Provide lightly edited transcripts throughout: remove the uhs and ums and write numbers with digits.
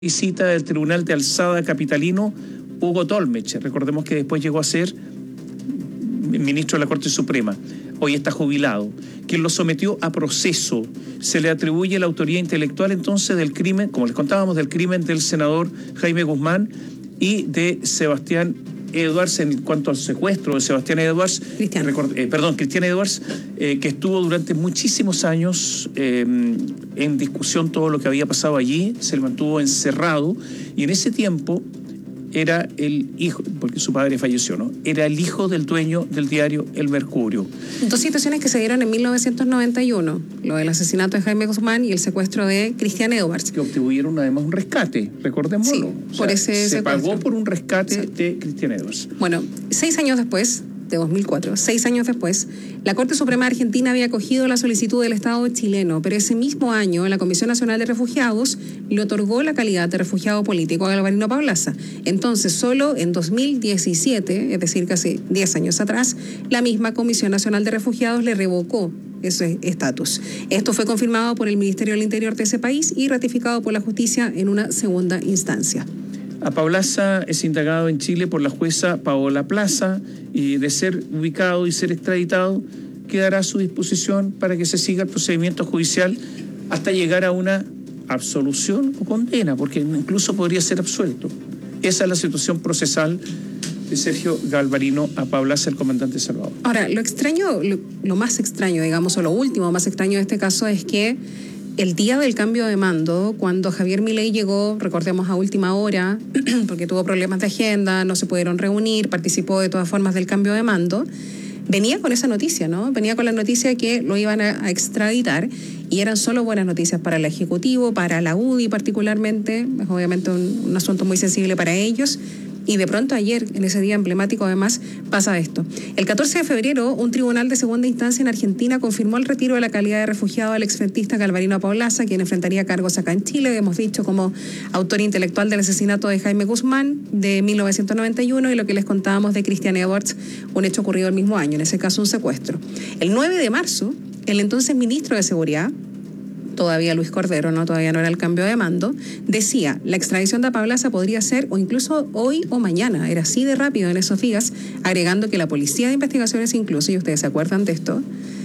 visita del Tribunal de Alzada capitalino Hugo Tolmech. Recordemos que después llegó a ser ministro de la Corte Suprema. Hoy está jubilado. Quien lo sometió a proceso. Se le atribuye la autoría intelectual entonces del crimen, como les contábamos, del crimen del senador Jaime Guzmán y de Sebastián Edwards en cuanto al secuestro de Sebastián Edwards, Cristian Edwards, que estuvo durante muchísimos años en discusión todo lo que había pasado allí, se le mantuvo encerrado y en ese tiempo era el hijo, porque su padre falleció, ¿no? Era el hijo del dueño del diario El Mercurio. Dos situaciones que se dieron en 1991, lo del asesinato de Jaime Guzmán y el secuestro de Cristian Edwards. Que obtuvieron además un rescate, recordémoslo. Sí, por ese se secuestro. Pagó por un rescate, sí, de Cristian Edwards. Bueno, 6 años después, de 2004, 6 años después, la Corte Suprema de Argentina había acogido la solicitud del Estado chileno, pero ese mismo año la Comisión Nacional de Refugiados le otorgó la calidad de refugiado político a Galvarino Paulaza. Entonces, solo en 2017, es decir, casi 10 años atrás, la misma Comisión Nacional de Refugiados le revocó ese estatus. Esto fue confirmado por el Ministerio del Interior de ese país y ratificado por la justicia en una segunda instancia. A Paulaza es indagado en Chile por la jueza Paola Plaza y de ser ubicado y ser extraditado quedará a su disposición para que se siga el procedimiento judicial hasta llegar a una absolución o condena, porque incluso podría ser absuelto. Esa es la situación procesal de Sergio Galvarino a Paulaza, el comandante Salvador. Ahora, lo más extraño, digamos, o lo último más extraño de este caso es que el día del cambio de mando, cuando Javier Milei llegó, recordemos a última hora, porque tuvo problemas de agenda, no se pudieron reunir, participó de todas formas del cambio de mando, venía con esa noticia, ¿no? Venía con la noticia de que lo iban a extraditar y eran solo buenas noticias para el Ejecutivo, para la UDI particularmente, es obviamente un asunto muy sensible para ellos. Y de pronto ayer, en ese día emblemático además, pasa esto. El 14 de febrero, un tribunal de segunda instancia en Argentina confirmó el retiro de la calidad de refugiado al exfrentista Galvarino Paulaza, quien enfrentaría cargos acá en Chile, hemos dicho, como autor intelectual del asesinato de Jaime Guzmán de 1991 y lo que les contábamos de Cristian Edwards, un hecho ocurrido el mismo año, en ese caso un secuestro. El 9 de marzo, el entonces ministro de Seguridad, todavía Luis Cordero, todavía no era el cambio de mando, decía, la extradición de Paulaza podría ser o incluso hoy o mañana, era así de rápido en esos días, agregando que la Policía de Investigaciones incluso, y ustedes se acuerdan de esto,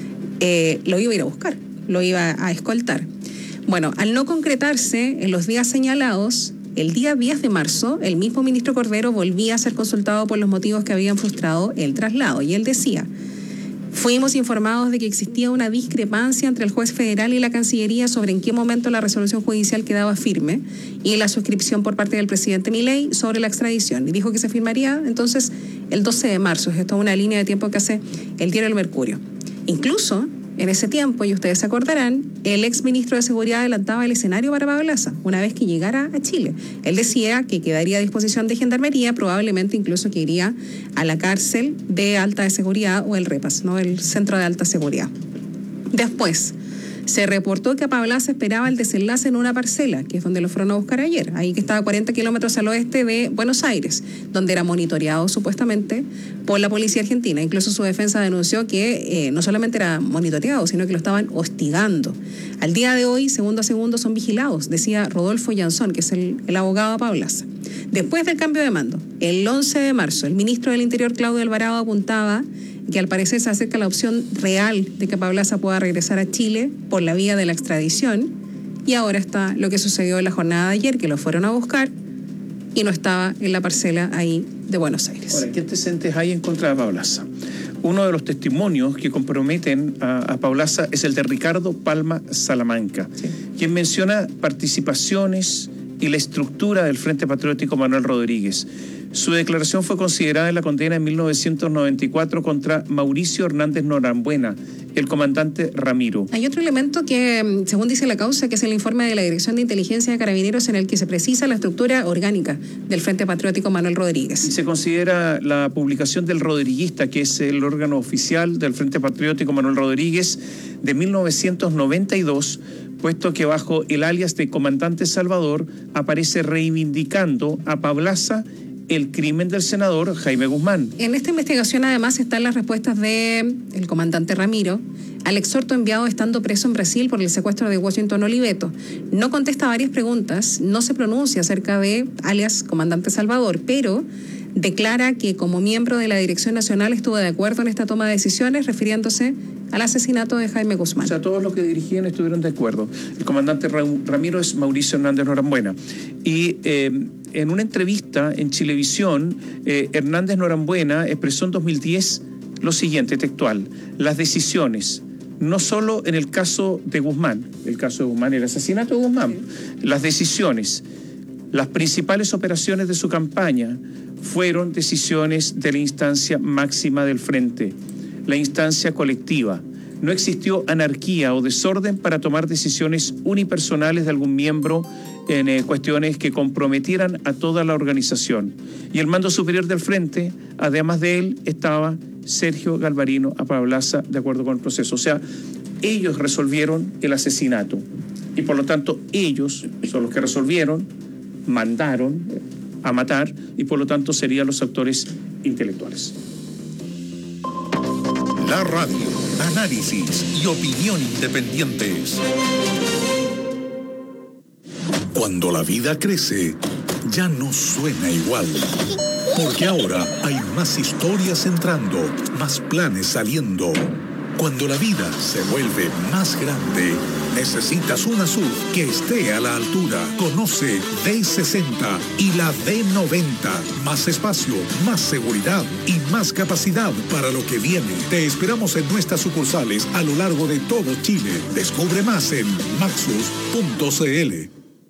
lo iba a ir a buscar, lo iba a escoltar. Bueno, al no concretarse en los días señalados, el día 10 de marzo, el mismo ministro Cordero volvía a ser consultado por los motivos que habían frustrado el traslado, y él decía, fuimos informados de que existía una discrepancia entre el juez federal y la Cancillería sobre en qué momento la resolución judicial quedaba firme y la suscripción por parte del presidente Milei sobre la extradición. Y dijo que se firmaría entonces el 12 de marzo. Esto es una línea de tiempo que hace el diario El Mercurio. Incluso en ese tiempo, y ustedes se acordarán, el exministro de Seguridad adelantaba el escenario para Paulaza una vez que llegara a Chile. Él decía que quedaría a disposición de Gendarmería, probablemente incluso que iría a la cárcel de alta seguridad o el REPAS, el Centro de Alta Seguridad. Después, se reportó que a Paulaza esperaba el desenlace en una parcela, que es donde lo fueron a buscar ayer, ahí que estaba a 40 kilómetros al oeste de Buenos Aires, donde era monitoreado supuestamente por la policía argentina. Incluso su defensa denunció que no solamente era monitoreado, sino que lo estaban hostigando. Al día de hoy, segundo a segundo, son vigilados, decía Rodolfo Jansson, que es el abogado de Paulaza. Después del cambio de mando, el 11 de marzo, el ministro del Interior, Claudio Alvarado, apuntaba que al parecer se acerca la opción real de que Paulaza pueda regresar a Chile por la vía de la extradición, y ahora está lo que sucedió en la jornada de ayer, que lo fueron a buscar y no estaba en la parcela ahí de Buenos Aires. Ahora, ¿qué antecedentes hay en contra de Paulaza? Uno de los testimonios que comprometen a Paulaza es el de Ricardo Palma Salamanca, sí, quien menciona participaciones y la estructura del Frente Patriótico Manuel Rodríguez. Su declaración fue considerada en la condena en 1994 contra Mauricio Hernández Norambuena, el comandante Ramiro. Hay otro elemento que, según dice la causa, que es el informe de la Dirección de Inteligencia de Carabineros, en el que se precisa la estructura orgánica del Frente Patriótico Manuel Rodríguez. Y se considera la publicación del Rodriguista, que es el órgano oficial del Frente Patriótico Manuel Rodríguez, de 1992, puesto que bajo el alias de Comandante Salvador aparece reivindicando a Paulaza el crimen del senador Jaime Guzmán. En esta investigación además están las respuestas del comandante Ramiro al exhorto enviado estando preso en Brasil por el secuestro de Washington Oliveto. No contesta varias preguntas, no se pronuncia acerca de alias Comandante Salvador, pero declara que como miembro de la Dirección Nacional estuvo de acuerdo en esta toma de decisiones, refiriéndose al asesinato de Jaime Guzmán. O sea, todos los que dirigían estuvieron de acuerdo. El comandante Ramiro es Mauricio Hernández Norambuena. Y en una entrevista en Chilevisión, Hernández Norambuena expresó en 2010 lo siguiente, textual: las decisiones, no solo en el caso de Guzmán, el asesinato de Guzmán, las decisiones, las principales operaciones de su campaña fueron decisiones de la instancia máxima del frente, la instancia colectiva. No existió anarquía o desorden para tomar decisiones unipersonales de algún miembro en cuestiones que comprometieran a toda la organización. Y el mando superior del frente, además de él, estaba Sergio Galvarino Apablaza, de acuerdo con el proceso. O sea, ellos resolvieron el asesinato y por lo tanto ellos son los que resolvieron, mandaron a matar y por lo tanto serían los actores intelectuales. La radio, análisis y opinión independientes. Cuando la vida crece, ya no suena igual. Porque ahora hay más historias entrando, más planes saliendo. Cuando la vida se vuelve más grande, necesitas una SUV que esté a la altura. Conoce D60 y la D90. Más espacio, más seguridad y más capacidad para lo que viene. Te esperamos en nuestras sucursales a lo largo de todo Chile. Descubre más en maxus.cl.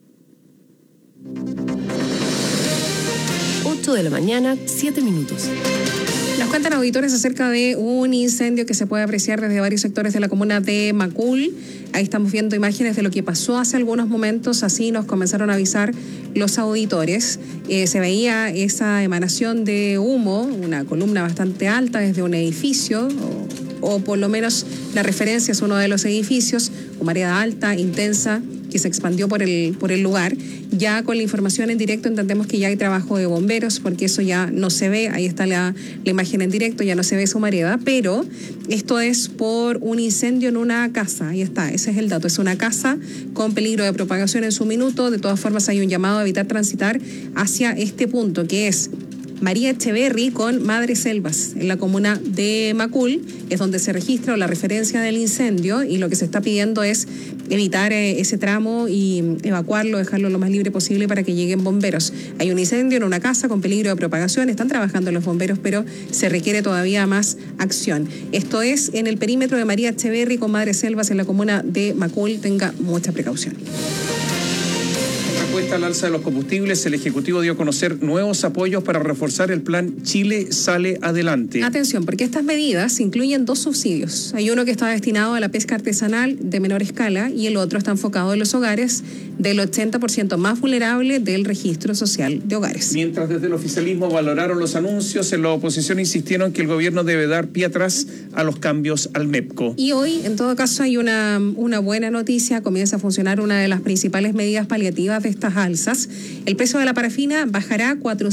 8 de la mañana, 7 minutos. Nos cuentan auditores acerca de un incendio que se puede apreciar desde varios sectores de la comuna de Macul. Ahí estamos viendo imágenes de lo que pasó hace algunos momentos, así nos comenzaron a avisar los auditores. Se veía esa emanación de humo, una columna bastante alta desde un edificio, o por lo menos la referencia es uno de los edificios, una marea alta, intensa, que se expandió por el lugar. Ya con la información en directo entendemos que ya hay trabajo de bomberos, porque eso ya no se ve, ahí está la imagen en directo, ya no se ve esa humareda, pero esto es por un incendio en una casa, ahí está, ese es el dato, es una casa con peligro de propagación en su minuto. De todas formas hay un llamado a evitar transitar hacia este punto, que es María Echeverry con Madre Selvas, en la comuna de Macul, es donde se registra la referencia del incendio, y lo que se está pidiendo es evitar ese tramo y evacuarlo, dejarlo lo más libre posible para que lleguen bomberos. Hay un incendio en una casa con peligro de propagación, están trabajando los bomberos, pero se requiere todavía más acción. Esto es en el perímetro de María Echeverry con Madre Selvas, en la comuna de Macul. Tenga mucha precaución. Respuesta al alza de los combustibles, el Ejecutivo dio a conocer nuevos apoyos para reforzar el plan Chile Sale Adelante. Atención, porque estas medidas incluyen dos subsidios. Hay uno que está destinado a la pesca artesanal de menor escala y el otro está enfocado en los hogares del 80% más vulnerable del registro social de hogares. Mientras desde el oficialismo valoraron los anuncios, en la oposición insistieron que el gobierno debe dar pie atrás a los cambios al MEPCO. Y hoy, en todo caso, hay una buena noticia. Comienza a funcionar una de las principales medidas paliativas de estas alzas. El precio de la parafina bajará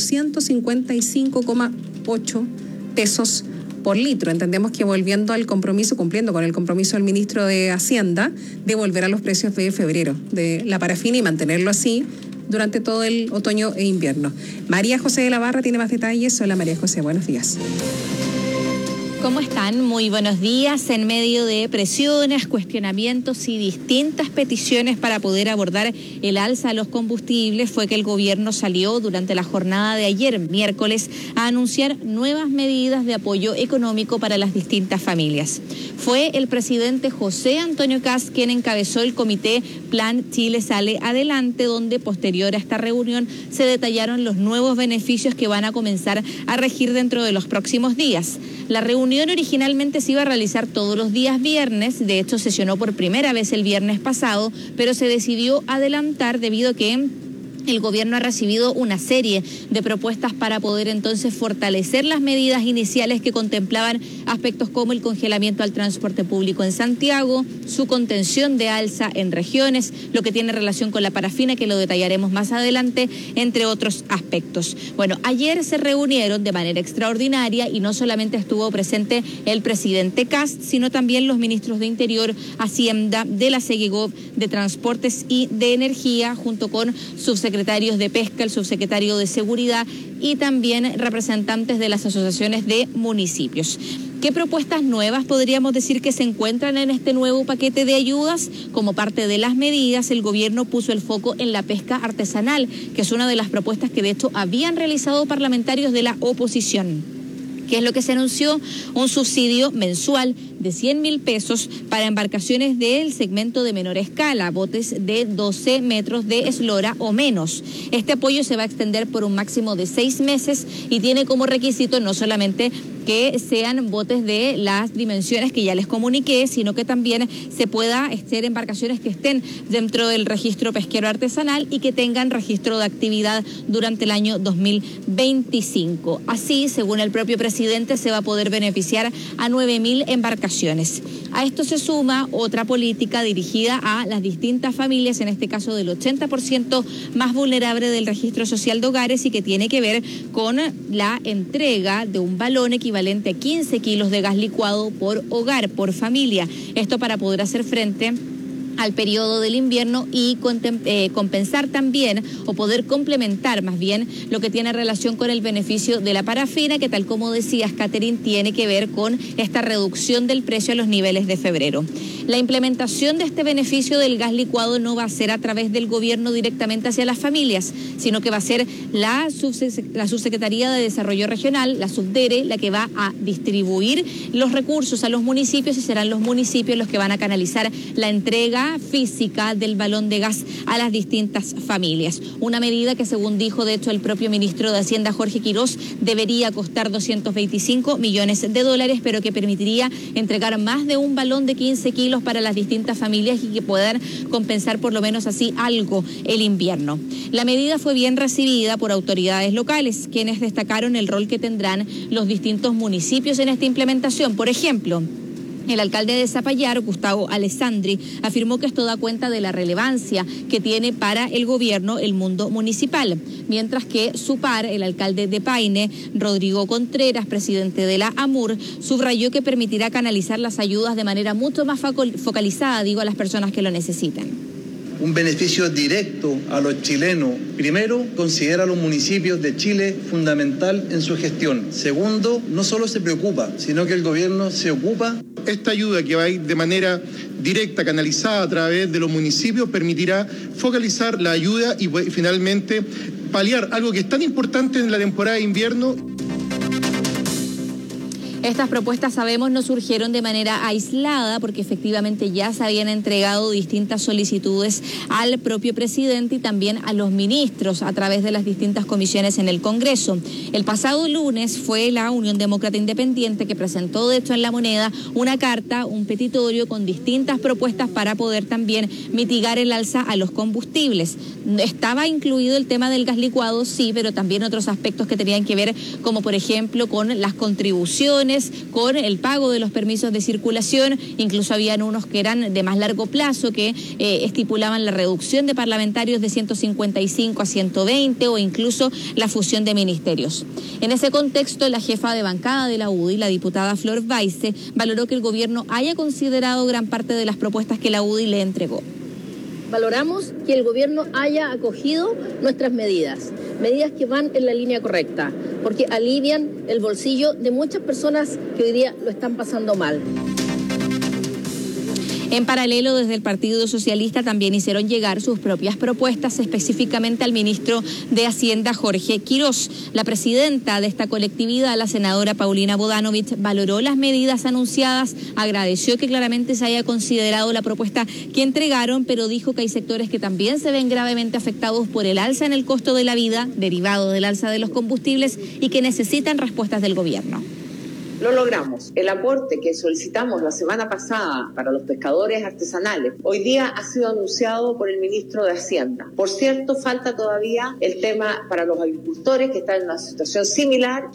455,8 pesos por litro. Entendemos que cumpliendo con el compromiso del ministro de Hacienda de volver a los precios de febrero de la parafina y mantenerlo así durante todo el otoño e invierno. María José de la Barra tiene más detalles. Hola María José, buenos días. ¿Cómo están? Muy buenos días. En medio de presiones, cuestionamientos y distintas peticiones para poder abordar el alza de los combustibles, fue que el gobierno salió durante la jornada de ayer, miércoles, a anunciar nuevas medidas de apoyo económico para las distintas familias. Fue el presidente José Antonio Kast quien encabezó el comité Plan Chile Sale Adelante, donde posterior a esta reunión se detallaron los nuevos beneficios que van a comenzar a regir dentro de los próximos días. La reunión originalmente se iba a realizar todos los días viernes, de hecho sesionó por primera vez el viernes pasado, pero se decidió adelantar debido a que el gobierno ha recibido una serie de propuestas para poder entonces fortalecer las medidas iniciales que contemplaban aspectos como el congelamiento al transporte público en Santiago, su contención de alza en regiones, lo que tiene relación con la parafina, que lo detallaremos más adelante, entre otros aspectos. Bueno, ayer se reunieron de manera extraordinaria y no solamente estuvo presente el presidente Kast, sino también los ministros de Interior, Hacienda, de la Segegov, de Transportes y de Energía, junto con subsecretarios de Pesca, el subsecretario de Seguridad y también representantes de las asociaciones de municipios. ¿Qué propuestas nuevas podríamos decir que se encuentran en este nuevo paquete de ayudas? Como parte de las medidas, el gobierno puso el foco en la pesca artesanal, que es una de las propuestas que de hecho habían realizado parlamentarios de la oposición. ¿Qué es lo que se anunció? Un subsidio mensual de 100.000 pesos para embarcaciones del segmento de menor escala, botes de 12 metros de eslora o menos. Este apoyo se va a extender por un máximo de 6 meses y tiene como requisito no solamente que sean botes de las dimensiones que ya les comuniqué, sino que también se pueda ser embarcaciones que estén dentro del registro pesquero artesanal y que tengan registro de actividad durante el año 2025. Así, según el propio presidente, se va a poder beneficiar a 9.000 embarcaciones. A esto se suma otra política dirigida a las distintas familias, en este caso del 80% más vulnerable del registro social de hogares, y que tiene que ver con la entrega de un balón equivalente a 15 kilos de gas licuado por hogar, por familia. Esto para poder hacer frente al periodo del invierno y compensar también, o poder complementar más bien, lo que tiene relación con el beneficio de la parafina, que tal como decías, Catherine, tiene que ver con esta reducción del precio a los niveles de febrero. La implementación de este beneficio del gas licuado no va a ser a través del gobierno directamente hacia las familias, sino que va a ser la Subsecretaría de Desarrollo Regional, la Subdere, la que va a distribuir los recursos a los municipios, y serán los municipios los que van a canalizar la entrega física del balón de gas a las distintas familias. Una medida que, según dijo de hecho el propio ministro de Hacienda, Jorge Quirós, debería costar 225 millones de dólares, pero que permitiría entregar más de un balón de 15 kilos para las distintas familias y que puedan compensar por lo menos así algo el invierno. La medida fue bien recibida por autoridades locales, quienes destacaron el rol que tendrán los distintos municipios en esta implementación. Por ejemplo, el alcalde de Zapallar, Gustavo Alessandri, afirmó que esto da cuenta de la relevancia que tiene para el gobierno el mundo municipal, mientras que su par, el alcalde de Paine, Rodrigo Contreras, presidente de la AMUR, subrayó que permitirá canalizar las ayudas de manera mucho más focalizada, a las personas que lo necesitan. Un beneficio directo a los chilenos. Primero, considera a los municipios de Chile fundamental en su gestión. Segundo, no solo se preocupa, sino que el gobierno se ocupa. Esta ayuda, que va a ir de manera directa, canalizada a través de los municipios, permitirá focalizar la ayuda y finalmente paliar algo que es tan importante en la temporada de invierno. Estas propuestas, sabemos, no surgieron de manera aislada, porque efectivamente ya se habían entregado distintas solicitudes al propio presidente y también a los ministros a través de las distintas comisiones en el Congreso. El pasado lunes fue la Unión Demócrata Independiente que presentó, de hecho, en La Moneda una carta, un petitorio con distintas propuestas para poder también mitigar el alza a los combustibles. Estaba incluido el tema del gas licuado, sí, pero también otros aspectos que tenían que ver, como por ejemplo con las contribuciones, con el pago de los permisos de circulación. Incluso habían unos que eran de más largo plazo, que estipulaban la reducción de parlamentarios de 155 a 120, o incluso la fusión de ministerios. En ese contexto, la jefa de bancada de la UDI, la diputada Flor Weisse, valoró que el gobierno haya considerado gran parte de las propuestas que la UDI le entregó. Valoramos que el gobierno haya acogido nuestras medidas que van en la línea correcta, porque alivian el bolsillo de muchas personas que hoy día lo están pasando mal. En paralelo, desde el Partido Socialista también hicieron llegar sus propias propuestas, específicamente al ministro de Hacienda, Jorge Quirós. La presidenta de esta colectividad, la senadora Paulina Bodanovich, valoró las medidas anunciadas, agradeció que claramente se haya considerado la propuesta que entregaron, pero dijo que hay sectores que también se ven gravemente afectados por el alza en el costo de la vida, derivado del alza de los combustibles, y que necesitan respuestas del gobierno. Lo logramos. El aporte que solicitamos la semana pasada para los pescadores artesanales, hoy día ha sido anunciado por el ministro de Hacienda. Por cierto, falta todavía el tema para los agricultores que están en una situación similar.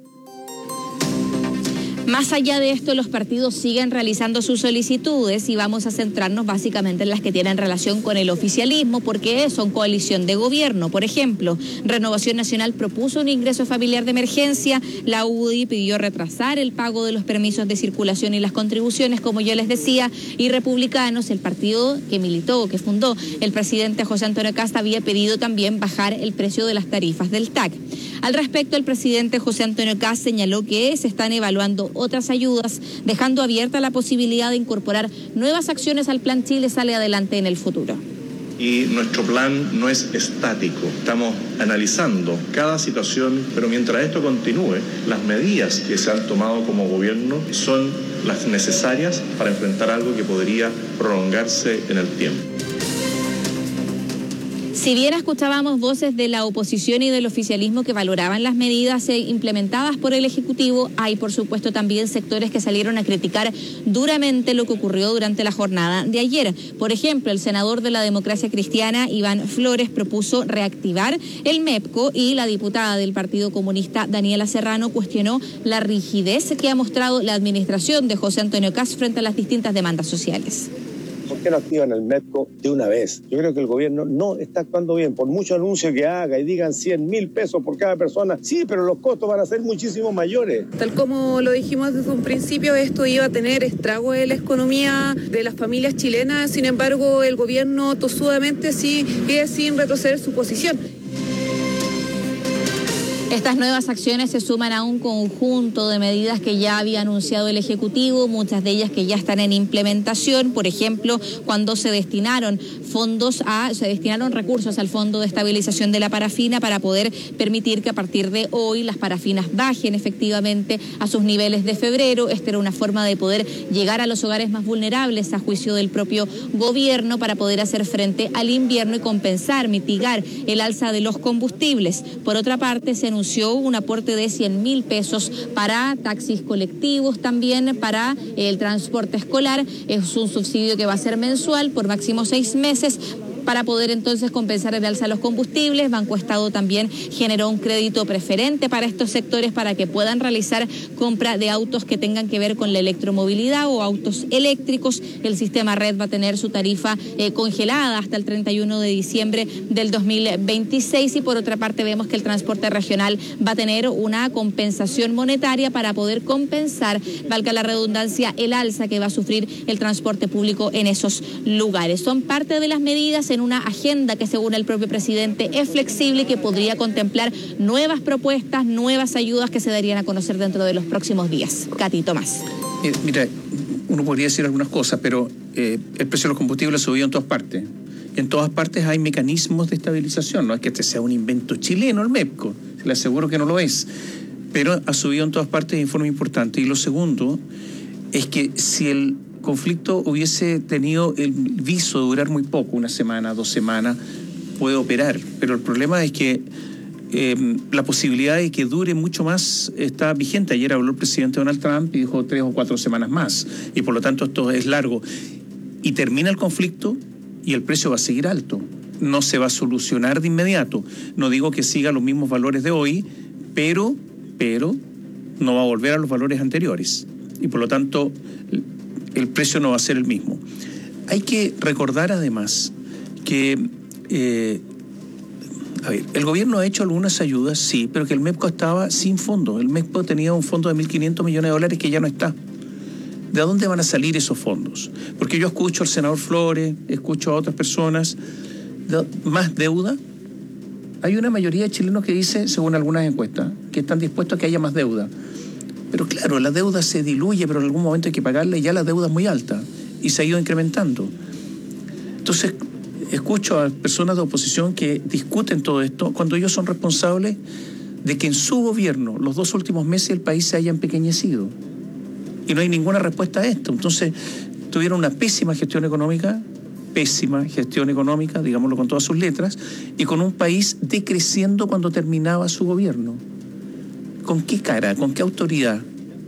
Más allá de esto, los partidos siguen realizando sus solicitudes y vamos a centrarnos básicamente en las que tienen relación con el oficialismo, porque son coalición de gobierno. Por ejemplo, Renovación Nacional propuso un ingreso familiar de emergencia, la UDI pidió retrasar el pago de los permisos de circulación y las contribuciones, como yo les decía, y Republicanos, el partido que militó, que fundó el presidente José Antonio Kast, había pedido también bajar el precio de las tarifas del TAC. Al respecto, el presidente José Antonio Kast señaló que se están evaluando otras ayudas, dejando abierta la posibilidad de incorporar nuevas acciones al Plan Chile Sale Adelante en el futuro. Y nuestro plan no es estático, estamos analizando cada situación, pero mientras esto continúe, las medidas que se han tomado como gobierno son las necesarias para enfrentar algo que podría prolongarse en el tiempo. Si bien escuchábamos voces de la oposición y del oficialismo que valoraban las medidas implementadas por el Ejecutivo, hay por supuesto también sectores que salieron a criticar duramente lo que ocurrió durante la jornada de ayer. Por ejemplo, el senador de la Democracia Cristiana, Iván Flores, propuso reactivar el MEPCO y la diputada del Partido Comunista, Daniela Serrano, cuestionó la rigidez que ha mostrado la administración de José Antonio Kast frente a las distintas demandas sociales. ¿Por qué no activan el MEPCO de una vez? Yo creo que el gobierno no está actuando bien. Por mucho anuncio que haga y digan 100.000 pesos por cada persona, sí, pero los costos van a ser muchísimo mayores. Tal como lo dijimos desde un principio, esto iba a tener estrago en la economía de las familias chilenas. Sin embargo, el gobierno tosudamente sigue sin retroceder su posición. Estas nuevas acciones se suman a un conjunto de medidas que ya había anunciado el Ejecutivo, muchas de ellas que ya están en implementación. Por ejemplo, cuando se destinaron recursos al Fondo de Estabilización de la Parafina para poder permitir que a partir de hoy las parafinas bajen efectivamente a sus niveles de febrero. Esta era una forma de poder llegar a los hogares más vulnerables, a juicio del propio gobierno, para poder hacer frente al invierno y compensar, mitigar el alza de los combustibles. Por otra parte, se anunció un aporte de 100.000 pesos para taxis colectivos, también para el transporte escolar. Es un subsidio que va a ser mensual por máximo 6 meses. Para poder entonces compensar el alza de los combustibles, Banco Estado también generó un crédito preferente para estos sectores para que puedan realizar compra de autos que tengan que ver con la electromovilidad o autos eléctricos. El sistema Red va a tener su tarifa congelada hasta el 31 de diciembre del 2026 y por otra parte vemos que el transporte regional va a tener una compensación monetaria para poder compensar, valga la redundancia, el alza que va a sufrir el transporte público en esos lugares. Son parte de las medidas en una agenda que según el propio presidente es flexible y que podría contemplar nuevas propuestas, nuevas ayudas que se darían a conocer dentro de los próximos días. Katy, Tomás. Mira, uno podría decir algunas cosas, pero el precio de los combustibles ha subido en todas partes. En todas partes hay mecanismos de estabilización, no es que este sea un invento chileno el MEPCO, le aseguro que no lo es, pero ha subido en todas partes de forma importante. Y lo segundo es que si el conflicto hubiese tenido el viso de durar muy poco, 1 semana, 2 semanas, puede operar, pero el problema es que la posibilidad de que dure mucho más está vigente. Ayer habló el presidente Donald Trump y dijo 3 o 4 semanas más, y por lo tanto esto es largo. Y termina el conflicto y el precio va a seguir alto. No se va a solucionar de inmediato. No digo que siga los mismos valores de hoy, pero no va a volver a los valores anteriores. Y por lo tanto el precio no va a ser el mismo. Hay que recordar además que el gobierno ha hecho algunas ayudas, sí, pero que el MEPCO estaba sin fondo. El MEPCO tenía un fondo de $1.500 millones que ya no está. ¿De dónde van a salir esos fondos? Porque yo escucho al senador Flores, escucho a otras personas, ¿más deuda? Hay una mayoría de chilenos que dice, según algunas encuestas, que están dispuestos a que haya más deuda. Pero claro, la deuda se diluye, pero en algún momento hay que pagarla y ya la deuda es muy alta y se ha ido incrementando. Entonces, escucho a personas de oposición que discuten todo esto cuando ellos son responsables de que en su gobierno, los 2 últimos meses, el país se haya empequeñecido. Y no hay ninguna respuesta a esto. Entonces, tuvieron una pésima gestión económica, digámoslo con todas sus letras, y con un país decreciendo cuando terminaba su gobierno. ¿Con qué cara? ¿Con qué autoridad?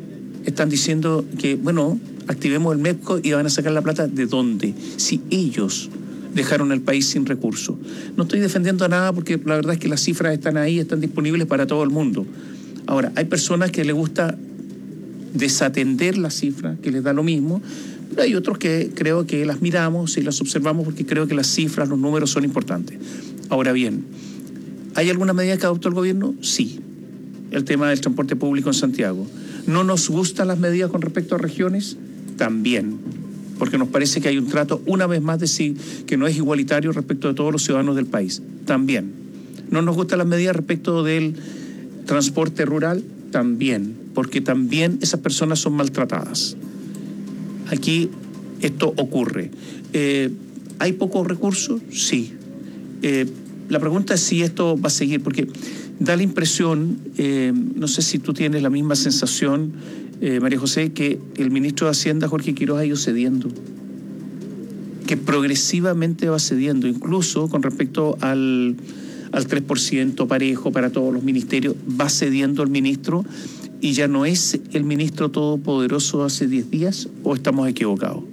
están diciendo que, bueno, activemos el MEPCO y van a sacar la plata. ¿De dónde? Si ellos dejaron el país sin recursos. No estoy defendiendo nada porque la verdad es que las cifras están ahí, están disponibles para todo el mundo. Ahora, hay personas que les gusta desatender las cifras, que les da lo mismo, pero hay otros que creo que las miramos y las observamos porque creo que las cifras, los números son importantes. Ahora bien, ¿hay alguna medida que adoptó el gobierno? Sí. El tema del transporte público en Santiago. ¿No nos gustan las medidas con respecto a regiones? También. Porque nos parece que hay un trato, una vez más, que no es igualitario respecto de todos los ciudadanos del país. También. ¿No nos gustan las medidas respecto del transporte rural? También. Porque también esas personas son maltratadas. Aquí esto ocurre. ¿Hay pocos recursos? Sí. La pregunta es si esto va a seguir, porque da la impresión, no sé si tú tienes la misma sensación, María José, que el ministro de Hacienda, Jorge Quiroz, ha ido cediendo, que progresivamente va cediendo, incluso con respecto al 3% parejo para todos los ministerios, va cediendo el ministro y ya no es el ministro todopoderoso hace 10 días, ¿o estamos equivocados?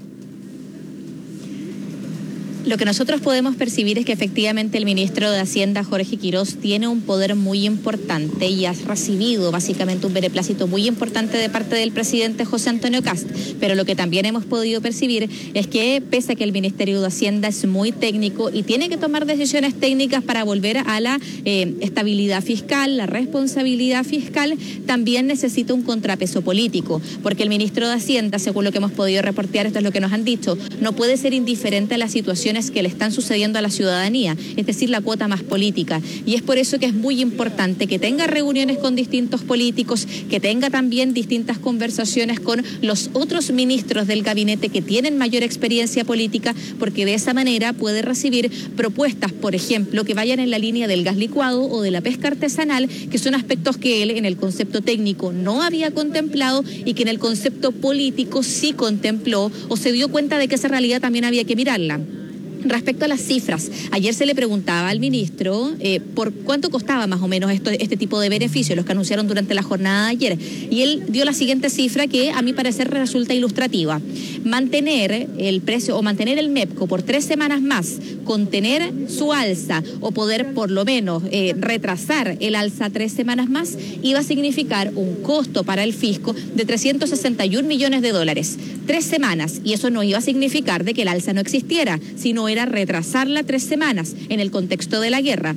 Lo que nosotros podemos percibir es que efectivamente el ministro de Hacienda, Jorge Quiroz, tiene un poder muy importante y ha recibido básicamente un beneplácito muy importante de parte del presidente José Antonio Kast. Pero lo que también hemos podido percibir es que, pese a que el Ministerio de Hacienda es muy técnico y tiene que tomar decisiones técnicas para volver a la estabilidad fiscal, la responsabilidad fiscal, también necesita un contrapeso político, porque el ministro de Hacienda, según lo que hemos podido reportear, esto es lo que nos han dicho, no puede ser indiferente a la situación que le están sucediendo a la ciudadanía, es decir, la cuota más política. Y es por eso que es muy importante que tenga reuniones con distintos políticos, que tenga también distintas conversaciones con los otros ministros del gabinete que tienen mayor experiencia política, porque de esa manera puede recibir propuestas, por ejemplo, que vayan en la línea del gas licuado o de la pesca artesanal, que son aspectos que él en el concepto técnico no había contemplado y que en el concepto político sí contempló o se dio cuenta de que esa realidad también había que mirarla. Respecto a las cifras, ayer se le preguntaba al ministro por cuánto costaba más o menos este tipo de beneficios, los que anunciaron durante la jornada de ayer, y él dio la siguiente cifra que a mi parecer resulta ilustrativa: mantener el precio o mantener el MEPCO por 3 semanas más, contener su alza o poder por lo menos retrasar el alza 3 semanas más, iba a significar un costo para el fisco de $361 millones. 3 semanas, y eso no iba a significar de que el alza no existiera, sino era retrasarla 3 semanas en el contexto de la guerra.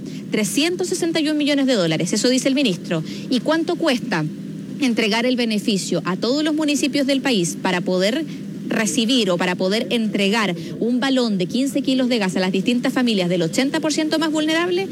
$361 millones, eso dice el ministro. ¿Y cuánto cuesta entregar el beneficio a todos los municipios del país para poder recibir o para poder entregar un balón de 15 kilos de gas a las distintas familias del 80% más vulnerable?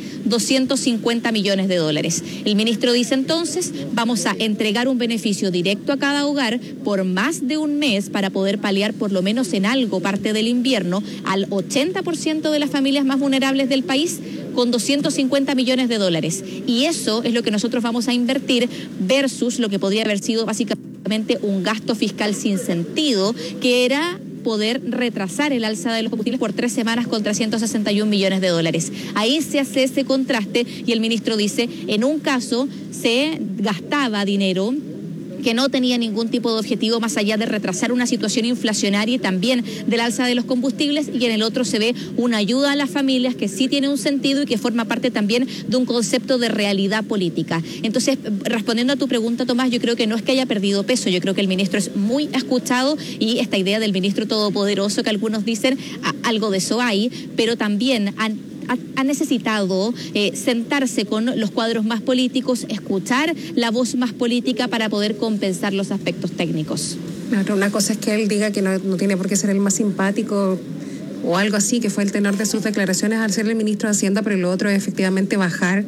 $250 millones. El ministro dice entonces, vamos a entregar un beneficio directo a cada hogar por más de un mes para poder paliar por lo menos en algo parte del invierno al 80% de las familias más vulnerables del país, con $250 millones. Y eso es lo que nosotros vamos a invertir versus lo que podría haber sido básicamente un gasto fiscal sin sentido, que era poder retrasar el alza de los combustibles por 3 semanas con $361 millones. Ahí se hace ese contraste y el ministro dice, en un caso se gastaba dinero que no tenía ningún tipo de objetivo más allá de retrasar una situación inflacionaria y también del alza de los combustibles, y en el otro se ve una ayuda a las familias que sí tiene un sentido y que forma parte también de un concepto de realidad política. Entonces, respondiendo a tu pregunta, Tomás, yo creo que no es que haya perdido peso, yo creo que el ministro es muy escuchado, y esta idea del ministro todopoderoso que algunos dicen, algo de eso hay, pero también ha necesitado sentarse con los cuadros más políticos, escuchar la voz más política para poder compensar los aspectos técnicos. Claro, una cosa es que él diga que no tiene por qué ser el más simpático o algo así, que fue el tenor de sus declaraciones al ser el ministro de Hacienda, pero lo otro es efectivamente bajar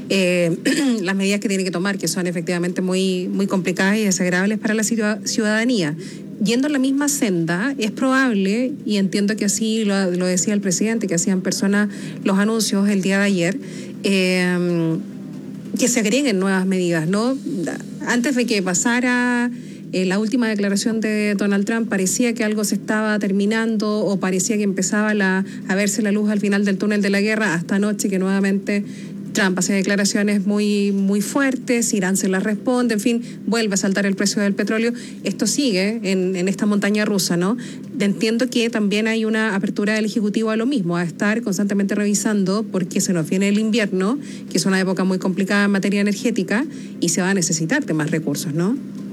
las medidas que tiene que tomar, que son efectivamente muy, muy complicadas y desagradables para la ciudadanía. Yendo en la misma senda, es probable, y entiendo que así lo decía el presidente, que hacían personas los anuncios el día de ayer, que se agreguen nuevas medidas, ¿no? Antes de que pasara la última declaración de Donald Trump, parecía que algo se estaba terminando o parecía que empezaba a verse la luz al final del túnel de la guerra, hasta anoche que nuevamente Trump hace declaraciones muy, muy fuertes, Irán se las responde, en fin, vuelve a saltar el precio del petróleo. Esto sigue en esta montaña rusa, ¿no? Entiendo que también hay una apertura del Ejecutivo a lo mismo, a estar constantemente revisando, porque se nos viene el invierno, que es una época muy complicada en materia energética, y se va a necesitar de más recursos, ¿no?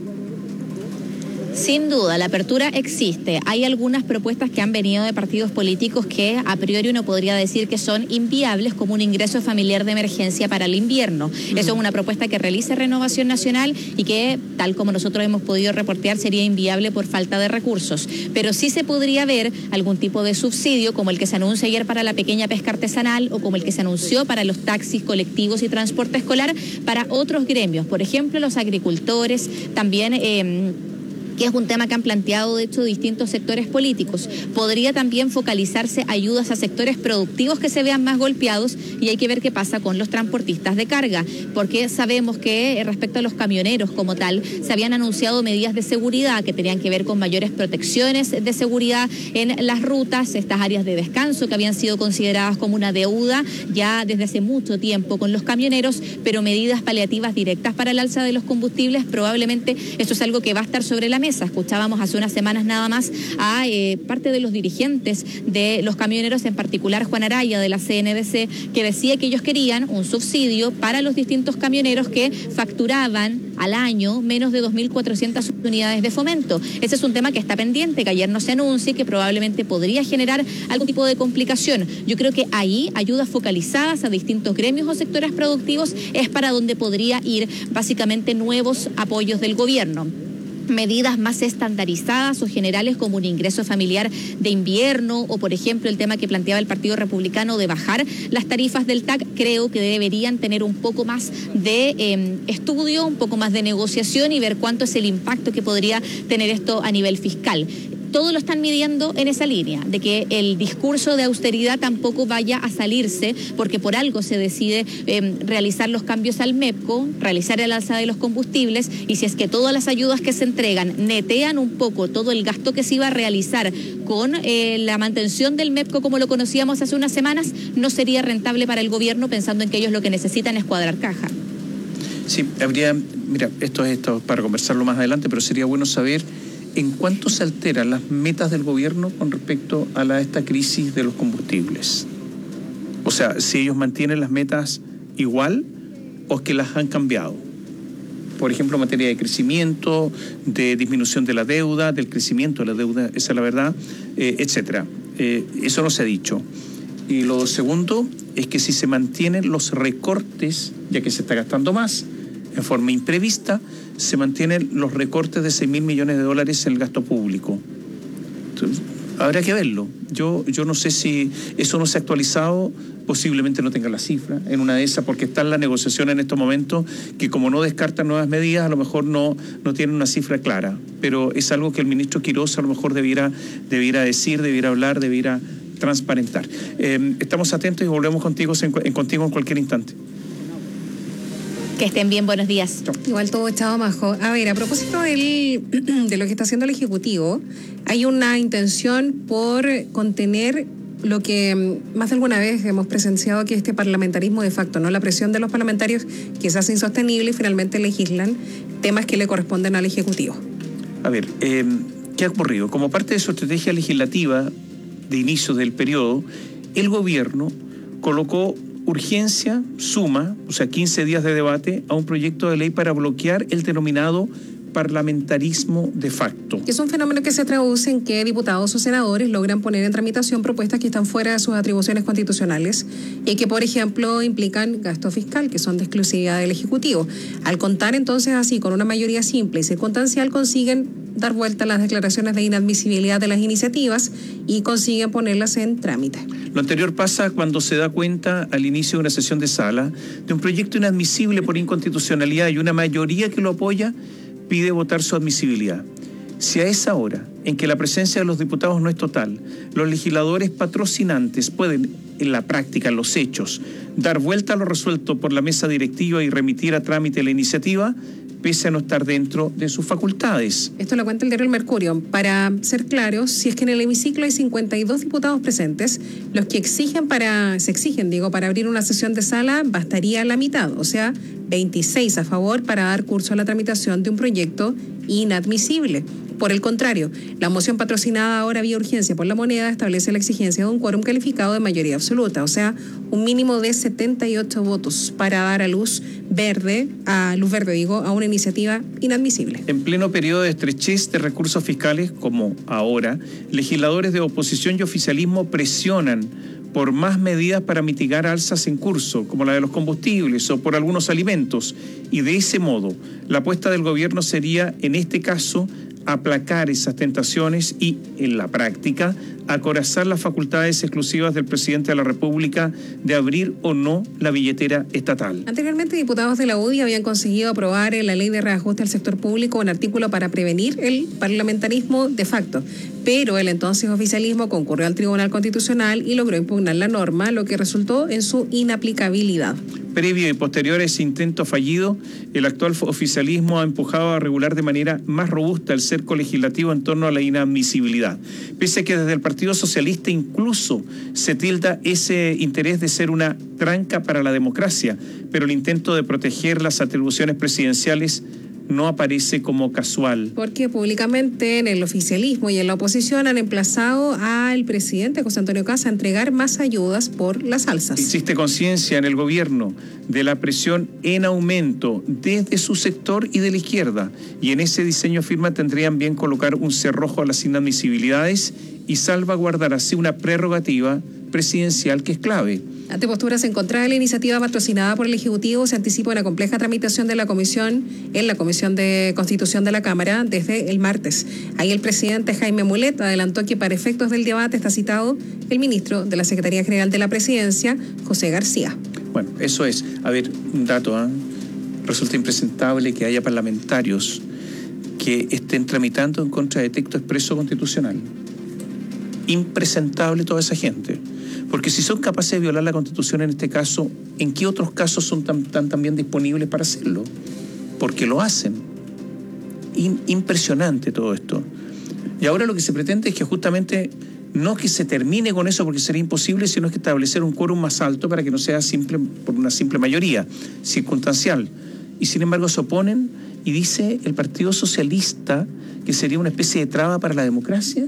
Sin duda, la apertura existe. Hay algunas propuestas que han venido de partidos políticos que a priori uno podría decir que son inviables, como un ingreso familiar de emergencia para el invierno. Eso es una propuesta que realiza Renovación Nacional y que, tal como nosotros hemos podido reportear, sería inviable por falta de recursos. Pero sí se podría ver algún tipo de subsidio, como el que se anuncia ayer para la pequeña pesca artesanal o como el que se anunció para los taxis, colectivos y transporte escolar para otros gremios. Por ejemplo, los agricultores, también que es un tema que han planteado de hecho distintos sectores políticos. Podría también focalizarse ayudas a sectores productivos que se vean más golpeados, y hay que ver qué pasa con los transportistas de carga, porque sabemos que respecto a los camioneros como tal, se habían anunciado medidas de seguridad que tenían que ver con mayores protecciones de seguridad en las rutas, estas áreas de descanso que habían sido consideradas como una deuda ya desde hace mucho tiempo con los camioneros, pero medidas paliativas directas para el alza de los combustibles, probablemente esto es algo que va a estar sobre la mesa. Escuchábamos hace unas semanas nada más a parte de los dirigentes de los camioneros, en particular Juan Araya de la CNBC, que decía que ellos querían un subsidio para los distintos camioneros que facturaban al año menos de 2.400 unidades de fomento. Ese es un tema que está pendiente, que ayer no se anuncia y que probablemente podría generar algún tipo de complicación. Yo creo que ahí ayudas focalizadas a distintos gremios o sectores productivos es para donde podría ir básicamente nuevos apoyos del gobierno. Medidas más estandarizadas o generales como un ingreso familiar de invierno o, por ejemplo, el tema que planteaba el Partido Republicano de bajar las tarifas del TAC, creo que deberían tener un poco más de estudio, un poco más de negociación y ver cuánto es el impacto que podría tener esto a nivel fiscal. Todo lo están midiendo en esa línea, de que el discurso de austeridad tampoco vaya a salirse, porque por algo se decide realizar los cambios al MEPCO, realizar el alza de los combustibles, y si es que todas las ayudas que se entregan netean un poco todo el gasto que se iba a realizar con la mantención del MEPCO como lo conocíamos hace unas semanas, no sería rentable para el gobierno, pensando en que ellos lo que necesitan es cuadrar caja. Sí, habría, mira, esto es para conversarlo más adelante, pero sería bueno saber ¿en cuánto se alteran las metas del gobierno con respecto a esta crisis de los combustibles? O sea, si ellos mantienen las metas igual o es que las han cambiado. Por ejemplo, en materia de crecimiento, de disminución de la deuda, del crecimiento de la deuda, esa es la verdad, etcétera. Eso no se ha dicho. Y lo segundo es que si se mantienen los recortes, ya que se está gastando más, en forma imprevista, se mantienen los recortes de 6.000 millones de dólares en el gasto público. Entonces, habrá que verlo. Yo no sé si eso no se ha actualizado, posiblemente no tenga la cifra en una de esas, porque está en la negociación en estos momentos, que como no descartan nuevas medidas, a lo mejor no tienen una cifra clara, pero es algo que el ministro Quiroz a lo mejor debiera decir, debiera hablar, debiera transparentar. Estamos atentos y volvemos contigo en cualquier instante. Que estén bien, buenos días. Igual todo echado majo. A ver, a propósito de lo que está haciendo el Ejecutivo, hay una intención por contener lo que más de alguna vez hemos presenciado, que este parlamentarismo de facto, ¿no? La presión de los parlamentarios que se hace insostenible y finalmente legislan temas que le corresponden al Ejecutivo. A ver, ¿qué ha ocurrido? Como parte de su estrategia legislativa de inicio del periodo, el gobierno colocó urgencia, suma, o sea, 15 días de debate a un proyecto de ley para bloquear el denominado parlamentarismo de facto. Que es un fenómeno que se traduce en que diputados o senadores logran poner en tramitación propuestas que están fuera de sus atribuciones constitucionales y que, por ejemplo, implican gasto fiscal, que son de exclusividad del Ejecutivo. Al contar entonces así con una mayoría simple y circunstancial, consiguen dar vuelta a las declaraciones de inadmisibilidad de las iniciativas y consiguen ponerlas en trámite. Lo anterior pasa cuando se da cuenta al inicio de una sesión de sala de un proyecto inadmisible por inconstitucionalidad y una mayoría que lo apoya pide votar su admisibilidad. Si a esa hora, en que la presencia de los diputados no es total, los legisladores patrocinantes pueden, en la práctica, en los hechos, dar vuelta a lo resuelto por la mesa directiva y remitir a trámite la iniciativa, pese a no estar dentro de sus facultades. Esto lo cuenta el diario El Mercurio. Para ser claros, si es que en el hemiciclo hay 52 diputados presentes, los que se exigen para abrir una sesión de sala bastaría la mitad, o sea, 26 a favor para dar curso a la tramitación de un proyecto inadmisible. Por el contrario, la moción patrocinada ahora vía urgencia por La Moneda establece la exigencia de un quórum calificado de mayoría absoluta, o sea, un mínimo de 78 votos para dar a luz verde a una iniciativa inadmisible. En pleno periodo de estrechez de recursos fiscales, como ahora, legisladores de oposición y oficialismo presionan por más medidas para mitigar alzas en curso, como la de los combustibles o por algunos alimentos, y de ese modo, la apuesta del gobierno sería, en este caso, aplacar esas tentaciones y, en la práctica, acorazar las facultades exclusivas del presidente de la República de abrir o no la billetera estatal. Anteriormente, diputados de la UDI habían conseguido aprobar en la ley de reajuste al sector público un artículo para prevenir el parlamentarismo de facto, pero el entonces oficialismo concurrió al Tribunal Constitucional y logró impugnar la norma, lo que resultó en su inaplicabilidad. Previo y posterior a ese intento fallido, el actual oficialismo ha empujado a regular de manera más robusta el cerco legislativo en torno a la inadmisibilidad. Pese a que desde el Partido Socialista incluso se tilda ese interés de ser una tranca para la democracia, pero el intento de proteger las atribuciones presidenciales no aparece como casual. Porque públicamente en el oficialismo y en la oposición han emplazado al presidente José Antonio Kast a entregar más ayudas por las alzas. Existe conciencia en el gobierno de la presión en aumento desde su sector y de la izquierda, y en ese diseño firma tendrían bien colocar un cerrojo a las inadmisibilidades y salvaguardar así una prerrogativa presidencial que es clave. Ante posturas en contra de la iniciativa patrocinada por el Ejecutivo, se anticipa una compleja tramitación de la Comisión de Constitución de la Cámara desde el martes. Ahí el presidente Jaime Mulet adelantó que para efectos del debate está citado el ministro de la Secretaría General de la Presidencia, José García. Bueno, eso es. A ver, un dato, resulta impresentable que haya parlamentarios que estén tramitando en contra de texto expreso constitucional. Impresentable toda esa gente. Porque si son capaces de violar la Constitución en este caso, ¿en qué otros casos son tan también disponibles para hacerlo? Porque lo hacen. Impresionante todo esto. Y ahora lo que se pretende es que justamente no que se termine con eso porque sería imposible, sino que establecer un quórum más alto para que no sea por una simple mayoría circunstancial. Y sin embargo se oponen y dice el Partido Socialista que sería una especie de traba para la democracia,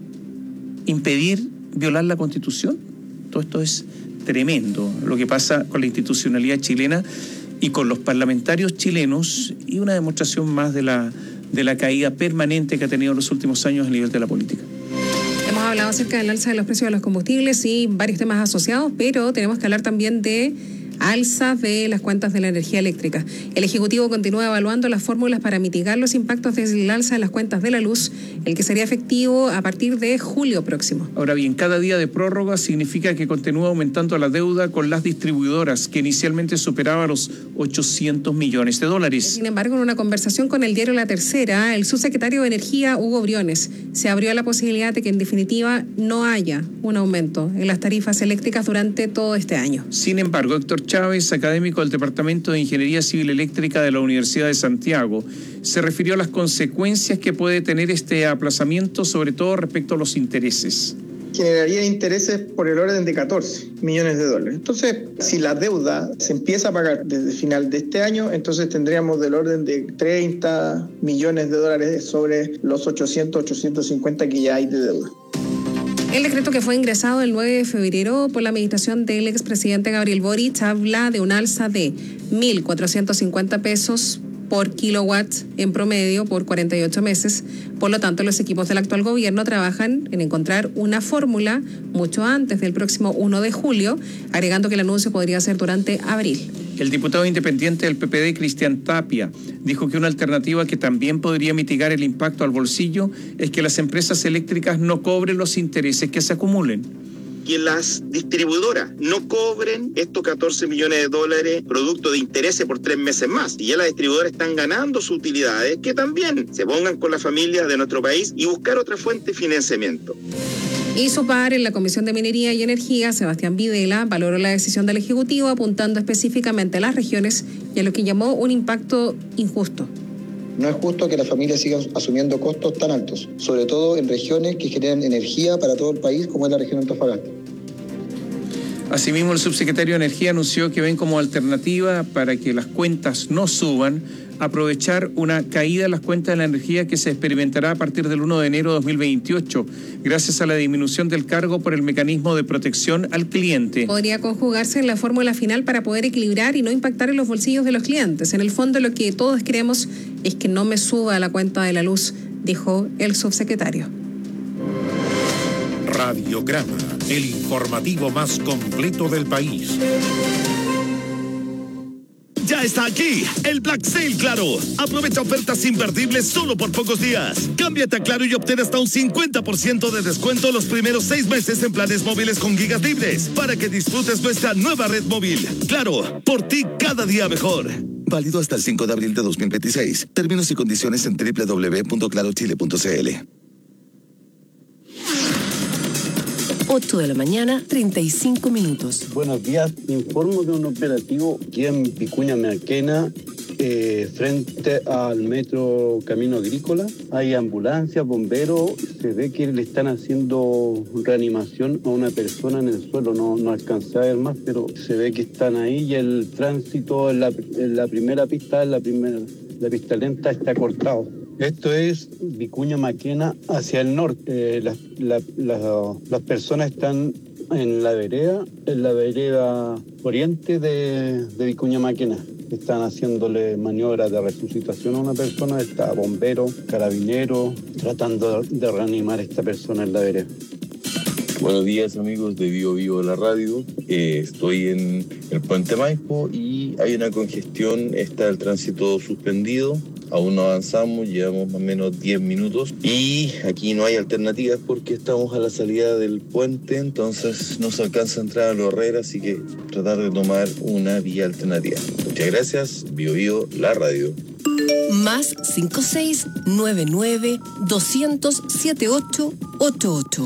impedir violar la Constitución. Todo esto es tremendo, lo que pasa con la institucionalidad chilena y con los parlamentarios chilenos, y una demostración más de la caída permanente que ha tenido en los últimos años a nivel de la política. Hemos hablado acerca del alza de los precios de los combustibles y varios temas asociados, pero tenemos que hablar también de alzas de las cuentas de la energía eléctrica. El Ejecutivo continúa evaluando las fórmulas para mitigar los impactos del alza de las cuentas de la luz, el que sería efectivo a partir de julio próximo. Ahora bien, cada día de prórroga significa que continúa aumentando la deuda con las distribuidoras, que inicialmente superaba los $800 millones. Sin embargo, en una conversación con el diario La Tercera, el subsecretario de Energía, Hugo Briones, se abrió a la posibilidad de que en definitiva no haya un aumento en las tarifas eléctricas durante todo este año. Sin embargo, Héctor Chávez, académico del Departamento de Ingeniería Civil Eléctrica de la Universidad de Santiago, se refirió a las consecuencias que puede tener este aplazamiento, sobre todo respecto a los intereses. Generaría intereses por el orden de $14 millones. Entonces, si la deuda se empieza a pagar desde el final de este año, entonces tendríamos del orden de $30 millones sobre los 850 que ya hay de deuda. El decreto que fue ingresado el 9 de febrero por la administración del expresidente Gabriel Boric habla de un alza de 1.450 pesos por kilowatt en promedio por 48 meses. Por lo tanto, los equipos del actual gobierno trabajan en encontrar una fórmula mucho antes del próximo 1 de julio, agregando que el anuncio podría ser durante abril. El diputado independiente del PPD, Cristian Tapia, dijo que una alternativa que también podría mitigar el impacto al bolsillo es que las empresas eléctricas no cobren los intereses que se acumulen. Que las distribuidoras no cobren estos $14 millones producto de intereses por 3 meses más. Y ya las distribuidoras están ganando sus utilidades, que también se pongan con las familias de nuestro país y buscar otra fuente de financiamiento. Y su par en la Comisión de Minería y Energía, Sebastián Videla, valoró la decisión del Ejecutivo apuntando específicamente a las regiones y a lo que llamó un impacto injusto. No es justo que las familias sigan asumiendo costos tan altos, sobre todo en regiones que generan energía para todo el país, como es la región de Antofagasta. Asimismo, el subsecretario de Energía anunció que ven como alternativa para que las cuentas no suban, aprovechar una caída en las cuentas de la energía que se experimentará a partir del 1 de enero de 2028, gracias a la disminución del cargo por el mecanismo de protección al cliente. Podría conjugarse en la fórmula final para poder equilibrar y no impactar en los bolsillos de los clientes. En el fondo, lo que todos queremos es que no me suba la cuenta de la luz, dijo el subsecretario. Radiograma, el informativo más completo del país. Ya está aquí el Black Sale Claro. Aprovecha ofertas imperdibles solo por pocos días. Cámbiate a Claro y obtén hasta un 50% de descuento los primeros 6 meses en planes móviles con gigas libres para que disfrutes nuestra nueva red móvil. Claro, por ti cada día mejor. Válido hasta el 5 de abril de 2026. Términos y condiciones en www.clarochile.cl. 8 de la mañana, 35 minutos. Buenos días, informo de un operativo aquí en Vicuña Maquena, frente al metro Camino Agrícola. Hay ambulancias, bomberos, se ve que le están haciendo reanimación a una persona en el suelo, no alcancé a ver más, pero se ve que están ahí y el tránsito en la primera pista, la pista lenta está cortado. Esto es Vicuña Maquena hacia el norte. Las personas están en la vereda oriente de Vicuña Maquena. Están haciéndole maniobras de resucitación a una persona, está bombero, carabinero, tratando de reanimar a esta persona en la vereda. Buenos días, amigos de Vivo Vivo la radio. Estoy en el Puente Maipo y hay una congestión, está el tránsito suspendido. Aún no avanzamos, llevamos más o menos 10 minutos y aquí no hay alternativas porque estamos a la salida del puente, entonces no se alcanza a entrar a la Herrera, así que tratar de tomar una vía alternativa. Muchas gracias, Bio Bio, la radio. Más 5699-200-7888.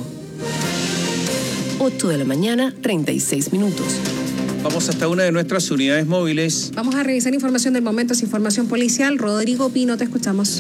8 de la mañana, 36 minutos. Vamos hasta una de nuestras unidades móviles. Vamos a revisar información del momento, es información policial. Rodrigo Pino, te escuchamos.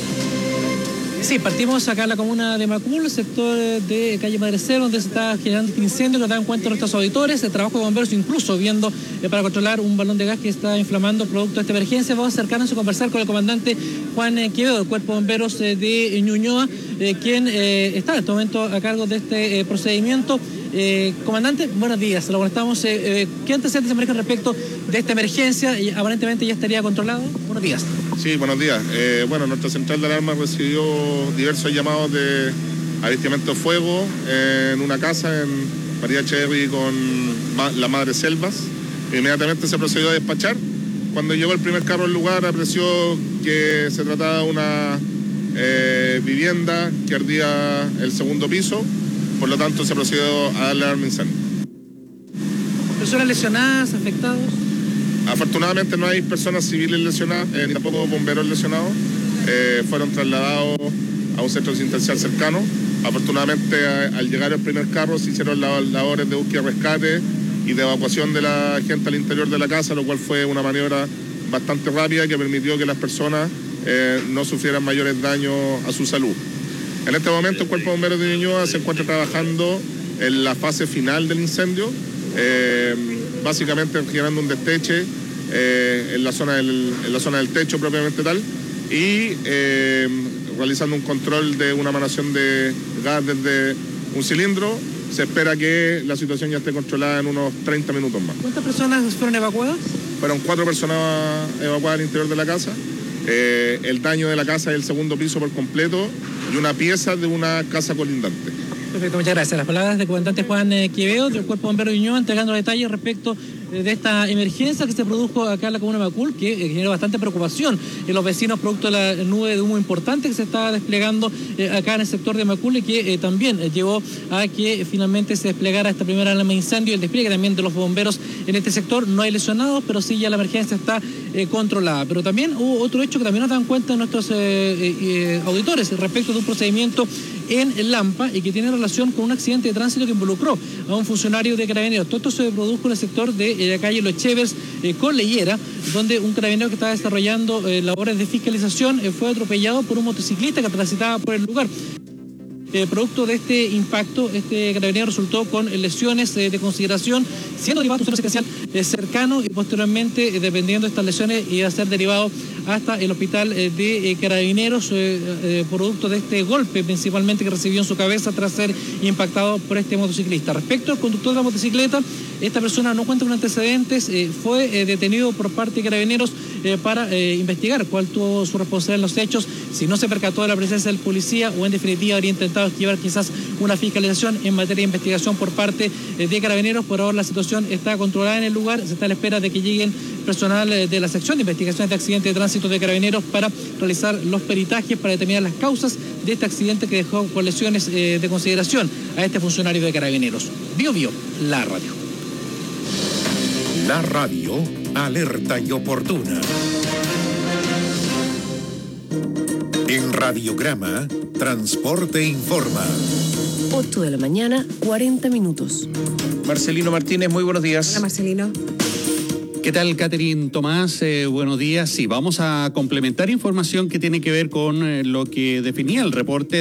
Sí, partimos acá en la comuna de Macul, sector de calle Padre Cero, donde se está generando este incendio, que dan cuenta nuestros auditores. El trabajo de bomberos incluso viendo para controlar un balón de gas que está inflamando producto de esta emergencia. Vamos a acercarnos a conversar con el comandante Juan Quevedo, del Cuerpo de Bomberos de Ñuñoa, quien está en este momento a cargo de este procedimiento. Comandante, buenos días. Lo molestamos. ¿Qué antecedentes se manejan respecto de esta emergencia? Y aparentemente ya estaría controlado. Buenos días. Sí, buenos días. Nuestra central de alarma recibió diversos llamados de avistamiento de fuego en una casa en María Cherry con la Madre Selvas. Inmediatamente se procedió a despachar. Cuando llegó el primer carro al lugar, apreció que se trataba de una vivienda que ardía el segundo piso. Por lo tanto, se procedió a darle alarma incendio. ¿Personas lesionadas, afectados? Afortunadamente no hay personas civiles lesionadas, ni tampoco bomberos lesionados. Fueron trasladados a un centro asistencial cercano. Afortunadamente, al llegar el primer carro, se hicieron las labores de búsqueda y rescate y de evacuación de la gente al interior de la casa, lo cual fue una maniobra bastante rápida que permitió que las personas no sufrieran mayores daños a su salud. En este momento el Cuerpo de Bomberos de Ñuñoa se encuentra trabajando en la fase final del incendio, básicamente generando un desteche en la zona del techo propiamente tal y realizando un control de una emanación de gas desde un cilindro. Se espera que la situación ya esté controlada en unos 30 minutos más. ¿Cuántas personas fueron evacuadas? Fueron 4 personas evacuadas al interior de la casa. El daño de la casa es el segundo piso por completo y una pieza de una casa colindante. Perfecto, muchas gracias. Las palabras del comandante Juan Quevedo, del Cuerpo de Bomberos de Ñuñoa, entregando detalles respecto de esta emergencia que se produjo acá en la comuna de Macul, que generó bastante preocupación en los vecinos producto de la nube de humo importante que se está desplegando acá en el sector de Macul y que también llevó a que finalmente se desplegara esta primera alarma de incendio y el despliegue también de los bomberos en este sector. No hay lesionados, pero sí ya la emergencia está controlada. Pero también hubo otro hecho que también nos dan cuenta nuestros auditores respecto de un procedimiento en Lampa y que tiene relación con un accidente de tránsito que involucró a un funcionario de Carabineros. Todo esto se produjo en el sector de la calle Los Chevers con Leyera, donde un carabinero que estaba desarrollando labores de fiscalización fue atropellado por un motociclista que transitaba por el lugar. Producto de este impacto, este carabinero resultó con lesiones de consideración, siendo derivado a un centro asistencial cercano y posteriormente, dependiendo de estas lesiones, iba a ser derivado hasta el hospital de Carabineros, producto de este golpe principalmente que recibió en su cabeza tras ser impactado por este motociclista. Respecto al conductor de la motocicleta, esta persona no cuenta con antecedentes, fue detenido por parte de Carabineros para investigar cuál tuvo su responsabilidad en los hechos, si no se percató de la presencia del policía o en definitiva habría intentado esquivar quizás una fiscalización en materia de investigación por parte de Carabineros. Por ahora la situación está controlada en el lugar, se está a la espera de que lleguen personal de la sección de investigaciones de accidentes de tránsito de Carabineros para realizar los peritajes para determinar las causas de este accidente que dejó con lesiones de consideración a este funcionario de Carabineros. Bio Bio, la radio. La radio, alerta y oportuna. En Radiograma, Transporte Informa. 8 de la mañana, 40 minutos. Marcelino Martínez, muy buenos días. Hola, Marcelino. ¿Qué tal, Catherine Tomás? Buenos días. Sí, vamos a complementar información que tiene que ver con lo que definía el reporte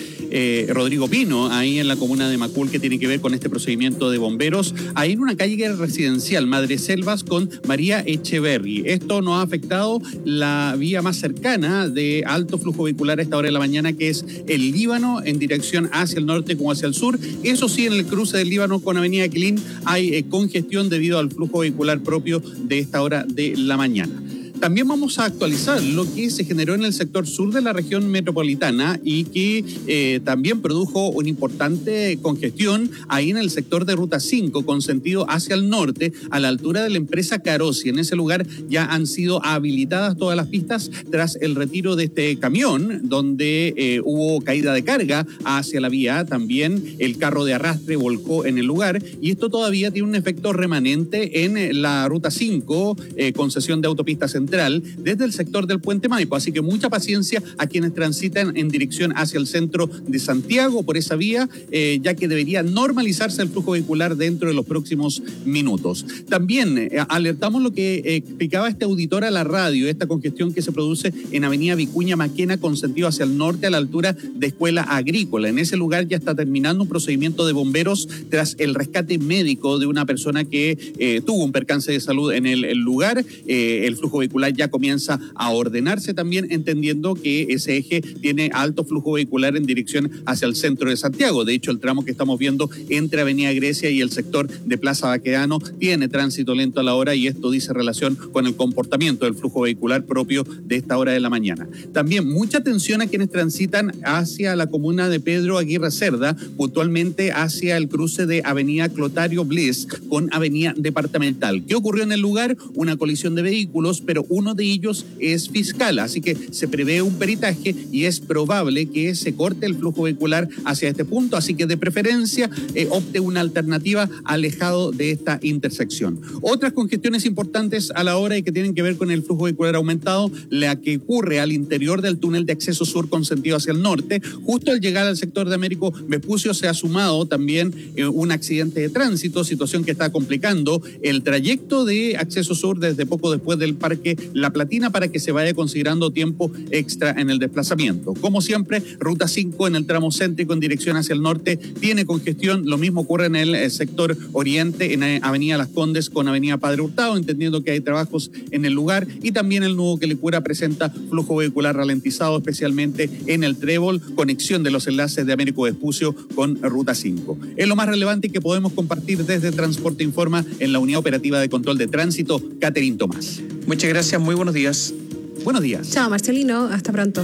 de Rodrigo Pino, ahí en la comuna de Macul, que tiene que ver con este procedimiento de bomberos, ahí en una calle residencial, Madreselvas, con María Echeverry. Esto nos ha afectado la vía más cercana de alto flujo vehicular a esta hora de la mañana, que es el Líbano, en dirección hacia el norte como hacia el sur. Eso sí, en el cruce del Líbano con Avenida Quilín hay congestión debido al flujo vehicular propio de esta hora de la mañana. También vamos a actualizar lo que se generó en el sector sur de la región metropolitana y que también produjo una importante congestión ahí en el sector de Ruta 5 con sentido hacia el norte a la altura de la empresa Carosi. En ese lugar ya han sido habilitadas todas las pistas tras el retiro de este camión donde hubo caída de carga hacia la vía. También el carro de arrastre volcó en el lugar y esto todavía tiene un efecto remanente en la Ruta 5, concesión de autopista central, desde el sector del Puente Maipo, así que mucha paciencia a quienes transitan en dirección hacia el centro de Santiago por esa vía, ya que debería normalizarse el flujo vehicular dentro de los próximos minutos. También alertamos lo que explicaba este auditor a la radio, esta congestión que se produce en Avenida Vicuña Maquena con sentido hacia el norte a la altura de Escuela Agrícola. En ese lugar ya está terminando un procedimiento de bomberos tras el rescate médico de una persona que tuvo un percance de salud en el lugar. El flujo vehicular ya comienza a ordenarse también, entendiendo que ese eje tiene alto flujo vehicular en dirección hacia el centro de Santiago. De hecho, el tramo que estamos viendo entre Avenida Grecia y el sector de Plaza Baquedano tiene tránsito lento a la hora y esto dice relación con el comportamiento del flujo vehicular propio de esta hora de la mañana. También mucha atención a quienes transitan hacia la comuna de Pedro Aguirre Cerda, puntualmente hacia el cruce de Avenida Clotario Bliss con Avenida Departamental. ¿Qué ocurrió en el lugar? Una colisión de vehículos, pero uno de ellos es fiscal, así que se prevé un peritaje y es probable que se corte el flujo vehicular hacia este punto, así que de preferencia opte una alternativa alejado de esta intersección. Otras congestiones importantes a la hora y que tienen que ver con el flujo vehicular aumentado, la que ocurre al interior del túnel de acceso sur con sentido hacia el norte. Justo al llegar al sector de Américo Vespucio se ha sumado también un accidente de tránsito, situación que está complicando el trayecto de acceso sur desde poco después del Parque La Platina para que se vaya considerando tiempo extra en el desplazamiento. Como siempre, Ruta 5 en el tramo céntrico en dirección hacia el norte tiene congestión. Lo mismo ocurre en el sector oriente, en Avenida Las Condes con Avenida Padre Hurtado, entendiendo que hay trabajos en el lugar, y también el nudo Quilicura presenta flujo vehicular ralentizado, especialmente en el Trébol, conexión de los enlaces de Américo Vespucio con Ruta 5. Es lo más relevante que podemos compartir desde Transporte Informa en la Unidad Operativa de Control de Tránsito, Catherine Tomás. Muchas gracias, muy buenos días. Buenos días. Chao, Marcelino, hasta pronto.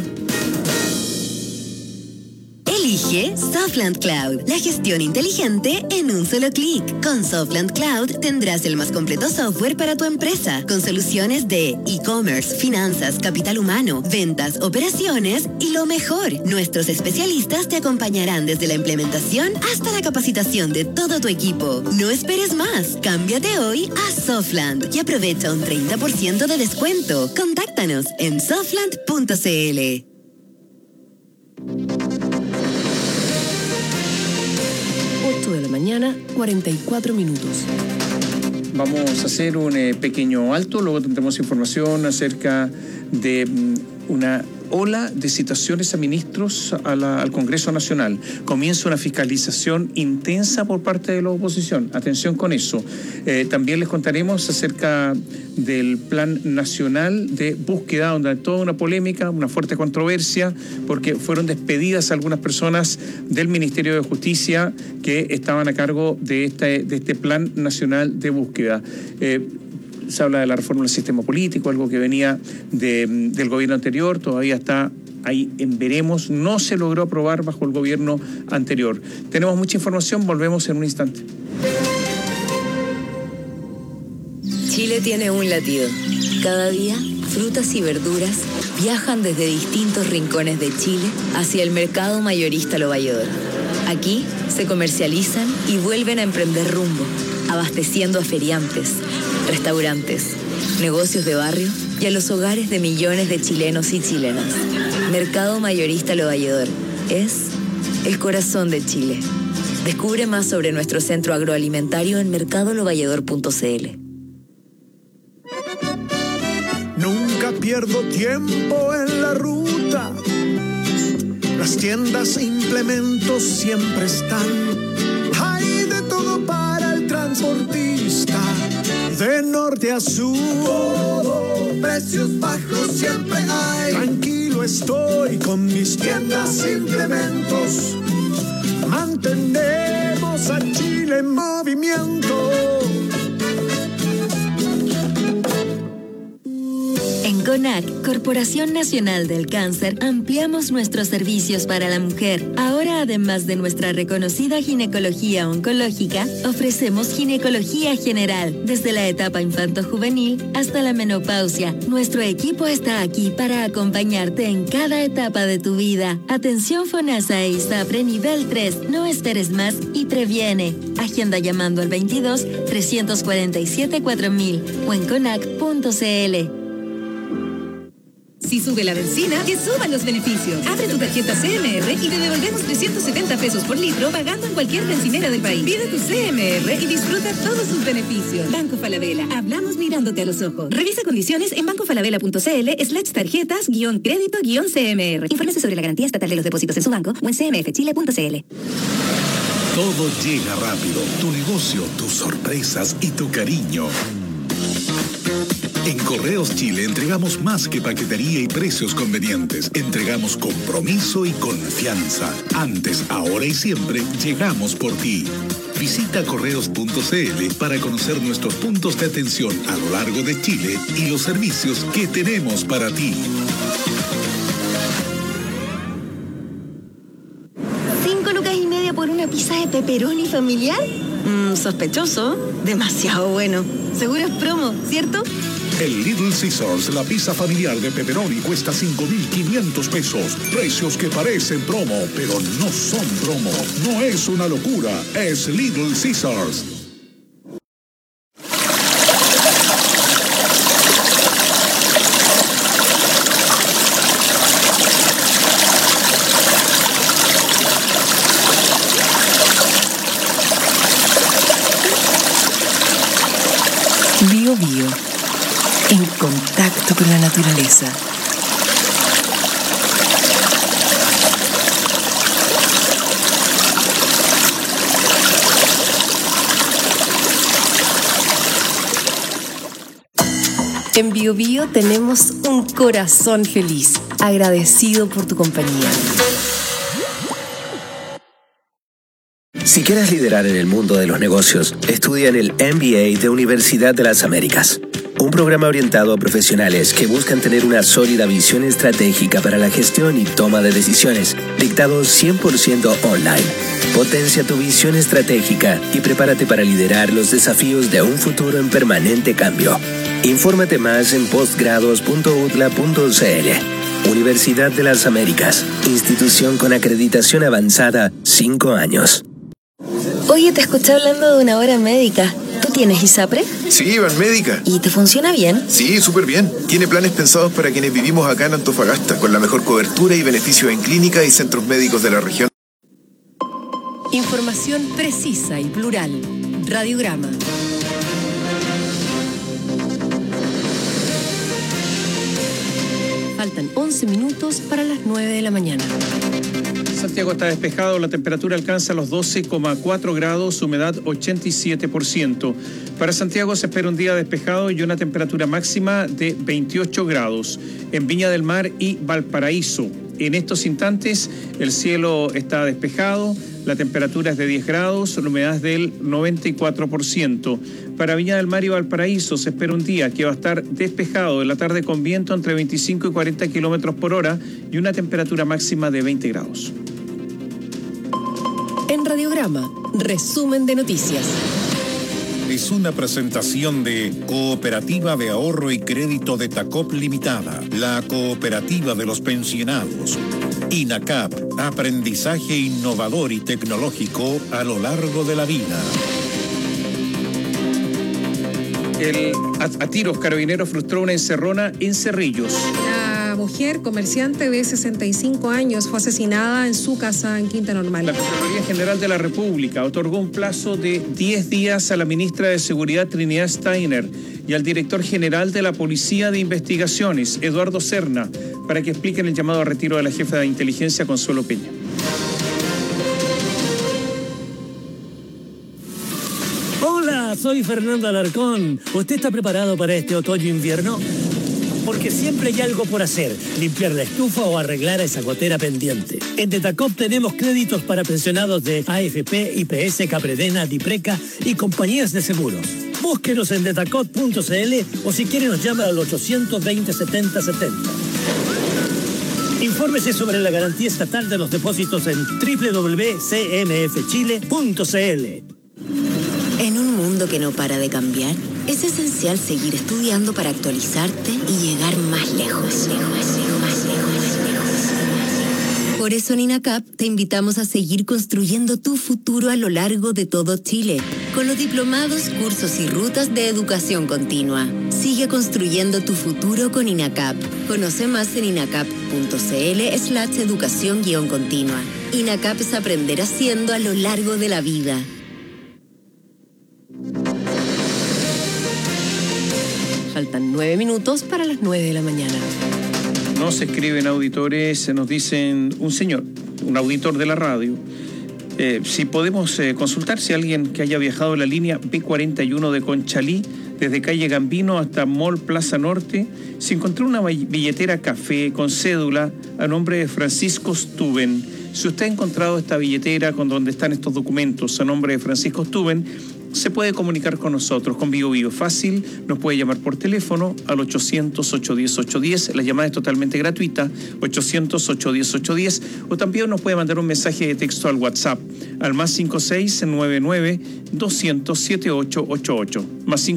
Elige Softland Cloud, la gestión inteligente en un solo clic. Con Softland Cloud tendrás el más completo software para tu empresa, con soluciones de e-commerce, finanzas, capital humano, ventas, operaciones y lo mejor, nuestros especialistas te acompañarán desde la implementación hasta la capacitación de todo tu equipo. No esperes más, cámbiate hoy a Softland y aprovecha un 30% de descuento. Contáctanos en softland.cl. 8 de la mañana, 44 minutos. Vamos a hacer un pequeño alto, luego tendremos información acerca de una ola de citaciones a ministros al Congreso Nacional. Comienza una fiscalización intensa por parte de la oposición. Atención con eso. También les contaremos acerca del Plan Nacional de Búsqueda, donde hay toda una polémica, una fuerte controversia, porque fueron despedidas algunas personas del Ministerio de Justicia que estaban a cargo de este Plan Nacional de Búsqueda. Se habla de la reforma del sistema político, algo que venía del gobierno anterior, todavía está ahí en veremos, no se logró aprobar bajo el gobierno anterior. Tenemos mucha información, volvemos en un instante. Chile tiene un latido. Cada día, frutas y verduras viajan desde distintos rincones de Chile hacia el mercado mayorista Lo Valledor. Aquí se comercializan y vuelven a emprender rumbo, abasteciendo a feriantes, restaurantes, negocios de barrio y a los hogares de millones de chilenos y chilenas. Mercado Mayorista Lo Valledor es el corazón de Chile. Descubre más sobre nuestro centro agroalimentario en mercadolovalledor.cl. Nunca pierdo tiempo en la ruta. Las tiendas e implementos siempre están. Hay de todo para el transportista. De norte a sur, todo, precios bajos siempre hay. Tranquilo estoy con mis tiendas e implementos. Mantenemos a Chile en movimiento. En CONAC, Corporación Nacional del Cáncer, ampliamos nuestros servicios para la mujer. Ahora, además de nuestra reconocida ginecología oncológica, ofrecemos ginecología general, desde la etapa infanto-juvenil hasta la menopausia. Nuestro equipo está aquí para acompañarte en cada etapa de tu vida. Atención FONASA e ISAPRE nivel 3. No esperes más y previene. Agenda llamando al 22-347-4000 o en conac.cl. Si sube la benzina, que suban los beneficios. Abre tu tarjeta CMR y te devolvemos 370 pesos por litro pagando en cualquier bencinera del país. Pide tu CMR y disfruta todos sus beneficios. Banco Falabella. Hablamos mirándote a los ojos. Revisa condiciones en bancofalabella.cl/tarjeta-crédito-CMR. Infórmese sobre la garantía estatal de los depósitos en su banco o en cmfchile.cl. Todo llega rápido. Tu negocio, tus sorpresas y tu cariño. En Correos Chile entregamos más que paquetería y precios convenientes. Entregamos compromiso y confianza. Antes, ahora y siempre, llegamos por ti. Visita correos.cl para conocer nuestros puntos de atención a lo largo de Chile y los servicios que tenemos para ti. $5,50 por una pizza de pepperoni familiar. Sospechoso. Demasiado bueno. Seguro es promo, ¿cierto? El Little Caesars, la pizza familiar de pepperoni, cuesta 5.500 pesos. Precios que parecen promo, pero no son promo. No es una locura, es Little Caesars. Bio Bio. En contacto con la naturaleza. En Bio Bio tenemos un corazón feliz, agradecido por tu compañía. Si quieres liderar en el mundo de los negocios, estudia en el MBA de Universidad de las Américas. Un programa orientado a profesionales que buscan tener una sólida visión estratégica para la gestión y toma de decisiones, dictado 100% online. Potencia tu visión estratégica y prepárate para liderar los desafíos de un futuro en permanente cambio. Infórmate más en postgrados.utla.cl. Universidad de las Américas, institución con acreditación avanzada 5 años. Oye, te escuché hablando de una hora médica. ¿Tú tienes ISAPRE? Sí, Banmédica. ¿Y te funciona bien? Sí, súper bien. Tiene planes pensados para quienes vivimos acá en Antofagasta, con la mejor cobertura y beneficios en clínicas y centros médicos de la región. Información precisa y plural. Radiograma. Faltan 11 minutos para las 9 de la mañana. Santiago está despejado, la temperatura alcanza los 12,4 grados, humedad 87%. Para Santiago se espera un día despejado y una temperatura máxima de 28 grados. En Viña del Mar y Valparaíso, en estos instantes el cielo está despejado, la temperatura es de 10 grados, la humedad es del 94%. Para Viña del Mar y Valparaíso se espera un día que va a estar despejado, en la tarde con viento entre 25 y 40 kilómetros por hora y una temperatura máxima de 20 grados. En Radiograma, resumen de noticias. Es una presentación de Cooperativa de Ahorro y Crédito de Tacop Limitada, la cooperativa de los pensionados. INACAP, aprendizaje innovador y tecnológico a lo largo de la vida. A tiros, Carabineros frustró una encerrona en Cerrillos. La mujer comerciante de 65 años fue asesinada en su casa en Quinta Normal. La Contraloría General de la República otorgó un plazo de 10 días a la ministra de Seguridad Trinidad Steiner y al director general de la Policía de Investigaciones, Eduardo Serna, para que expliquen el llamado a retiro de la jefa de inteligencia, Consuelo Peña. Hola, soy Fernando Alarcón. ¿Usted está preparado para este otoño-invierno? Porque siempre hay algo por hacer, limpiar la estufa o arreglar esa gotera pendiente. En Detacop tenemos créditos para pensionados de AFP, IPS, Capredena, Dipreca y compañías de seguros. Búsquenos en detacop.cl o si quiere nos llama al 820 70 70. Infórmese sobre la garantía estatal de los depósitos en www.cmfchile.cl. En un mundo que no para de cambiar, es esencial seguir estudiando para actualizarte y llegar más lejos. Por eso en INACAP te invitamos a seguir construyendo tu futuro a lo largo de todo Chile, con los diplomados, cursos y rutas de educación continua. Sigue construyendo tu futuro con INACAP. Conoce más en inacap.cl/educación-continua. INACAP es aprender haciendo a lo largo de la vida. Faltan 9 minutos para las 9 de la mañana. Nos escriben auditores, nos dicen un señor, un auditor de la radio, si podemos consultar si alguien que haya viajado en la línea B41 de Conchalí, desde calle Gambino hasta Mall Plaza Norte, se encontró una billetera café con cédula a nombre de Francisco Stuben. Si usted ha encontrado esta billetera con donde están estos documentos a nombre de Francisco Stuben, se puede comunicar con nosotros, con Bio Bio. Fácil, nos puede llamar por teléfono al 800-810-810. La llamada es totalmente gratuita, 800-810-810. O también nos puede mandar un mensaje de texto al WhatsApp, al más 5699-200-7888. Más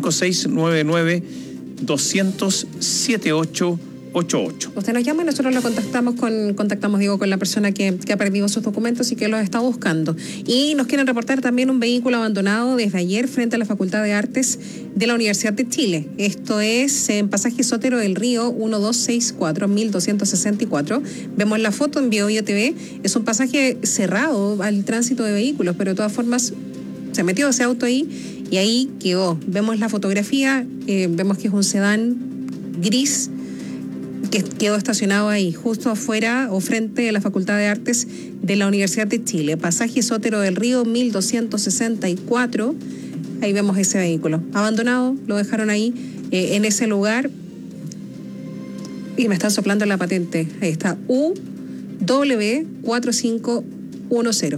5699-200-7888. Usted nos llama y nosotros lo contactamos con la persona que ha perdido sus documentos y que los está buscando. Y nos quieren reportar también un vehículo abandonado desde ayer frente a la Facultad de Artes de la Universidad de Chile. Esto es en pasaje Sotero del Río 1264, 1264. Vemos la foto en Bio Bio TV. Es un pasaje cerrado al tránsito de vehículos, pero de todas formas se metió ese auto ahí y ahí quedó. Vemos la fotografía, vemos que es un sedán gris que quedó estacionado ahí, justo afuera o frente a la Facultad de Artes de la Universidad de Chile. Pasaje Sotero del Río 1264. Ahí vemos ese vehículo abandonado, lo dejaron ahí en ese lugar. Y me están soplando la patente. Ahí está, UW4510.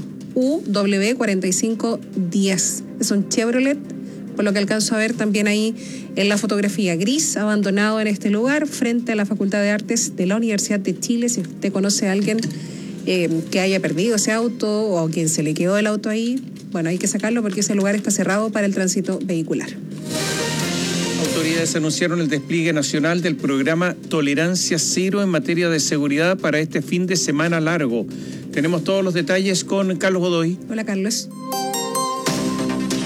UW4510. Es un Chevrolet, por lo que alcanzo a ver también ahí en la fotografía, gris, abandonado en este lugar, frente a la Facultad de Artes de la Universidad de Chile. Si usted conoce a alguien que haya perdido ese auto o a quien se le quedó el auto ahí, bueno, hay que sacarlo porque ese lugar está cerrado para el tránsito vehicular. Autoridades anunciaron el despliegue nacional del programa Tolerancia Cero en materia de seguridad para este fin de semana largo. Tenemos todos los detalles con Carlos Godoy. Hola, Carlos.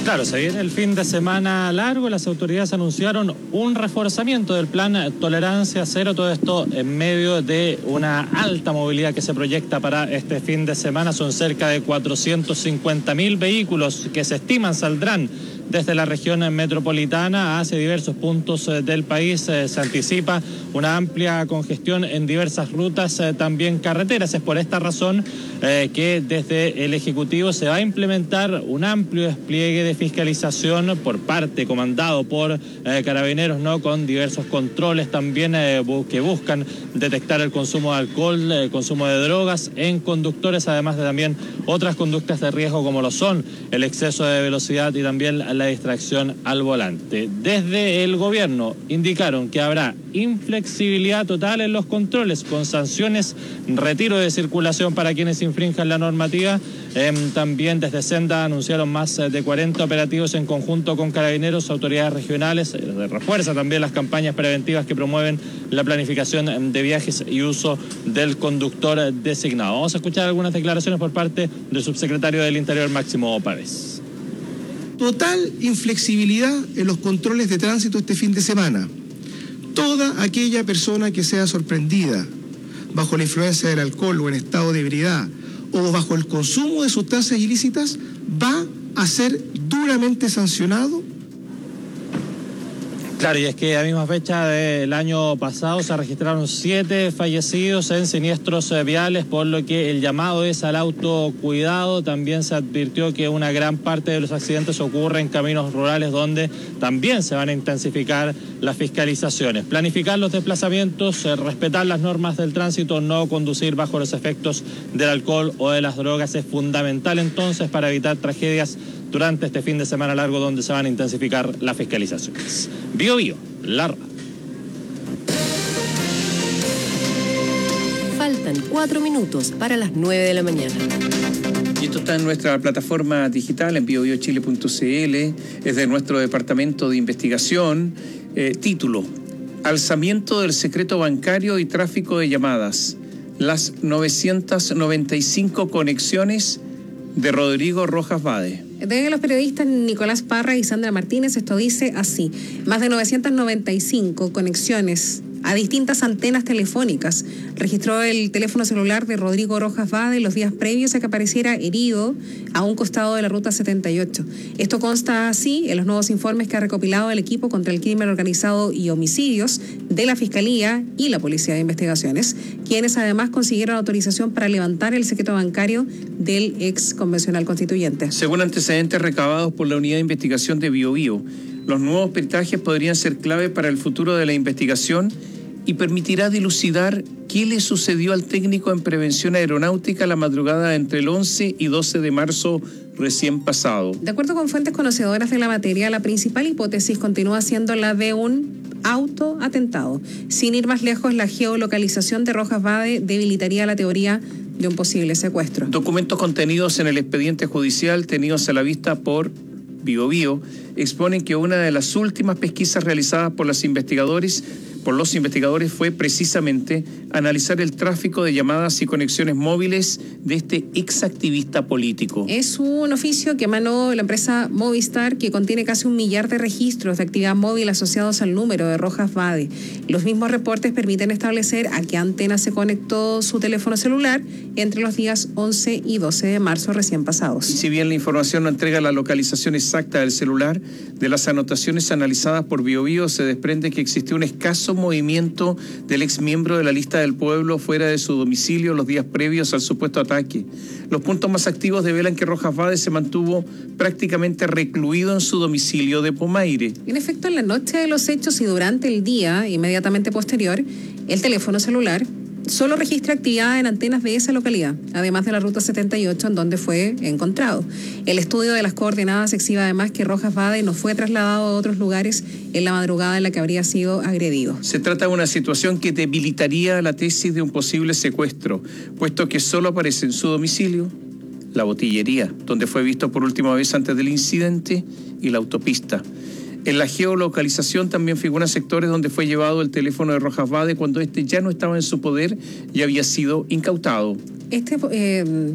Claro, se viene el fin de semana largo. Las autoridades anunciaron un reforzamiento del plan Tolerancia Cero. Todo esto en medio de una alta movilidad que se proyecta para este fin de semana. Son cerca de 450.000 vehículos que se estiman saldrán desde la región metropolitana hacia diversos puntos del país. Se anticipa una amplia congestión en diversas rutas, también carreteras. Es por esta razón que desde el Ejecutivo se va a implementar un amplio despliegue de fiscalización por parte, comandado por carabineros, ¿no? Con diversos controles también que buscan detectar el consumo de alcohol, el consumo de drogas en conductores, además de también otras conductas de riesgo como lo son el exceso de velocidad y también la distracción al volante. Desde el gobierno indicaron que habrá inflexibilidad total en los controles, con sanciones, retiro de circulación para quienes infrinjan la normativa. También desde Senda anunciaron más de 40 operativos en conjunto con carabineros, autoridades regionales. Refuerza también las campañas preventivas que promueven la planificación de viajes y uso del conductor designado. Vamos a escuchar algunas declaraciones por parte del subsecretario del Interior, Máximo Pávez. Total inflexibilidad en los controles de tránsito este fin de semana. Toda aquella persona que sea sorprendida bajo la influencia del alcohol o en estado de ebriedad o bajo el consumo de sustancias ilícitas va a ser duramente sancionado. Claro, y es que a misma fecha del año pasado se registraron 7 fallecidos en siniestros viales, por lo que el llamado es al autocuidado. También se advirtió que una gran parte de los accidentes ocurre en caminos rurales, donde también se van a intensificar las fiscalizaciones. Planificar los desplazamientos, respetar las normas del tránsito, no conducir bajo los efectos del alcohol o de las drogas es fundamental entonces para evitar tragedias durante este fin de semana largo, donde se van a intensificar las fiscalizaciones. Bio Bio, la radio. Faltan 4 minutos para las 9 de la mañana. Y esto está en nuestra plataforma digital, en biobiochile.cl, es de nuestro departamento de investigación. Título: Alzamiento del secreto bancario y tráfico de llamadas. Las 995 conexiones de Rodrigo Rojas Vade. De los periodistas Nicolás Parra y Sandra Martínez, esto dice así: más de 995 conexiones a distintas antenas telefónicas registró el teléfono celular de Rodrigo Rojas Vade los días previos a que apareciera herido a un costado de la ruta 78. Esto consta así en los nuevos informes que ha recopilado el equipo contra el crimen organizado y homicidios de la Fiscalía y la Policía de Investigaciones, quienes además consiguieron autorización para levantar el secreto bancario del ex convencional constituyente. Según antecedentes recabados por la Unidad de Investigación de Bio Bio, los nuevos peritajes podrían ser clave para el futuro de la investigación y permitirá dilucidar qué le sucedió al técnico en prevención aeronáutica la madrugada entre el 11 y 12 de marzo recién pasado. De acuerdo con fuentes conocedoras de la materia, la principal hipótesis continúa siendo la de un autoatentado. Sin ir más lejos, la geolocalización de Rojas Vade debilitaría la teoría de un posible secuestro. Documentos contenidos en el expediente judicial tenidos a la vista por Bio Bio exponen que una de las últimas pesquisas realizadas por los investigadores fue precisamente analizar el tráfico de llamadas y conexiones móviles de este exactivista político. Es un oficio que emanó la empresa Movistar, que contiene casi 1 millar de registros de actividad móvil asociados al número de Rojas Vade. Los mismos reportes permiten establecer a qué antena se conectó su teléfono celular entre los días 11 y 12 de marzo recién pasados. Y si bien la información no entrega la localización exacta del celular, de las anotaciones analizadas por Bio Bio se desprende que existió un escaso movimiento del ex miembro de la lista del pueblo fuera de su domicilio los días previos al supuesto ataque. Los puntos más activos develan que Rojas Vade se mantuvo prácticamente recluido en su domicilio de Pomaire. En efecto, en la noche de los hechos y durante el día inmediatamente posterior, el teléfono celular solo registra actividad en antenas de esa localidad, además de la ruta 78 en donde fue encontrado. El estudio de las coordenadas exhibe además que Rojas Vade no fue trasladado a otros lugares en la madrugada en la que habría sido agredido. Se trata de una situación que debilitaría la tesis de un posible secuestro, puesto que solo aparece en su domicilio, la botillería, donde fue visto por última vez antes del incidente, y la autopista. En la geolocalización también figuran sectores donde fue llevado el teléfono de Rojas Vade cuando este ya no estaba en su poder y había sido incautado.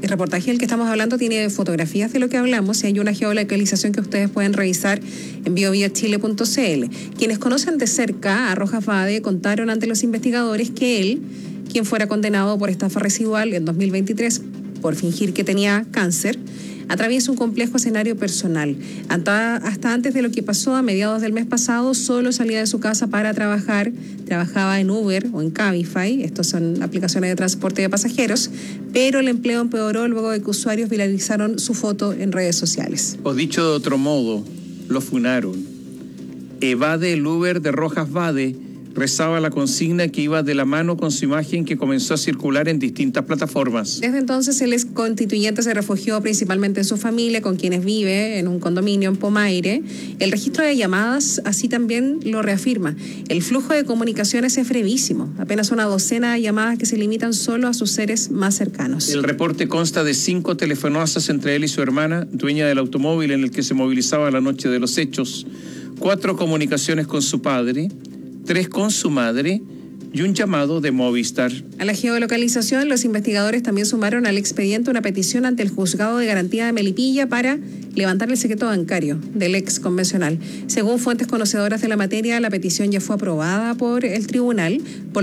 reportaje del que estamos hablando tiene fotografías de lo que hablamos y hay una geolocalización que ustedes pueden revisar en bioviachile.cl. Quienes conocen de cerca a Rojas Vade contaron ante los investigadores que él, quien fuera condenado por estafa residual en 2023 por fingir que tenía cáncer, atraviesa un complejo escenario personal. Hasta antes de lo que pasó a mediados del mes pasado, solo salía de su casa para trabajar, trabajaba en Uber o en Cabify, estos son aplicaciones de transporte de pasajeros, pero el empleo empeoró luego de que usuarios viralizaron su foto en redes sociales. O dicho de otro modo, lo funaron. Evade el Uber de Rojas Vade rezaba la consigna que iba de la mano con su imagen que comenzó a circular en distintas plataformas. Desde entonces el ex constituyente se refugió principalmente en su familia, con quienes vive en un condominio en Pomaire. El registro de llamadas así también lo reafirma. El flujo de comunicaciones es brevísimo, apenas una docena de llamadas que se limitan solo a sus seres más cercanos. El reporte consta de 5 telefonazos entre él y su hermana, dueña del automóvil en el que se movilizaba la noche de los hechos, 4 comunicaciones con su padre, 3 con su madre y un llamado de Movistar. A la geolocalización, los investigadores también sumaron al expediente una petición ante el Juzgado de Garantía de Melipilla para levantar el secreto bancario del ex convencional. Según fuentes conocedoras de la materia, la petición ya fue aprobada por el tribunal, por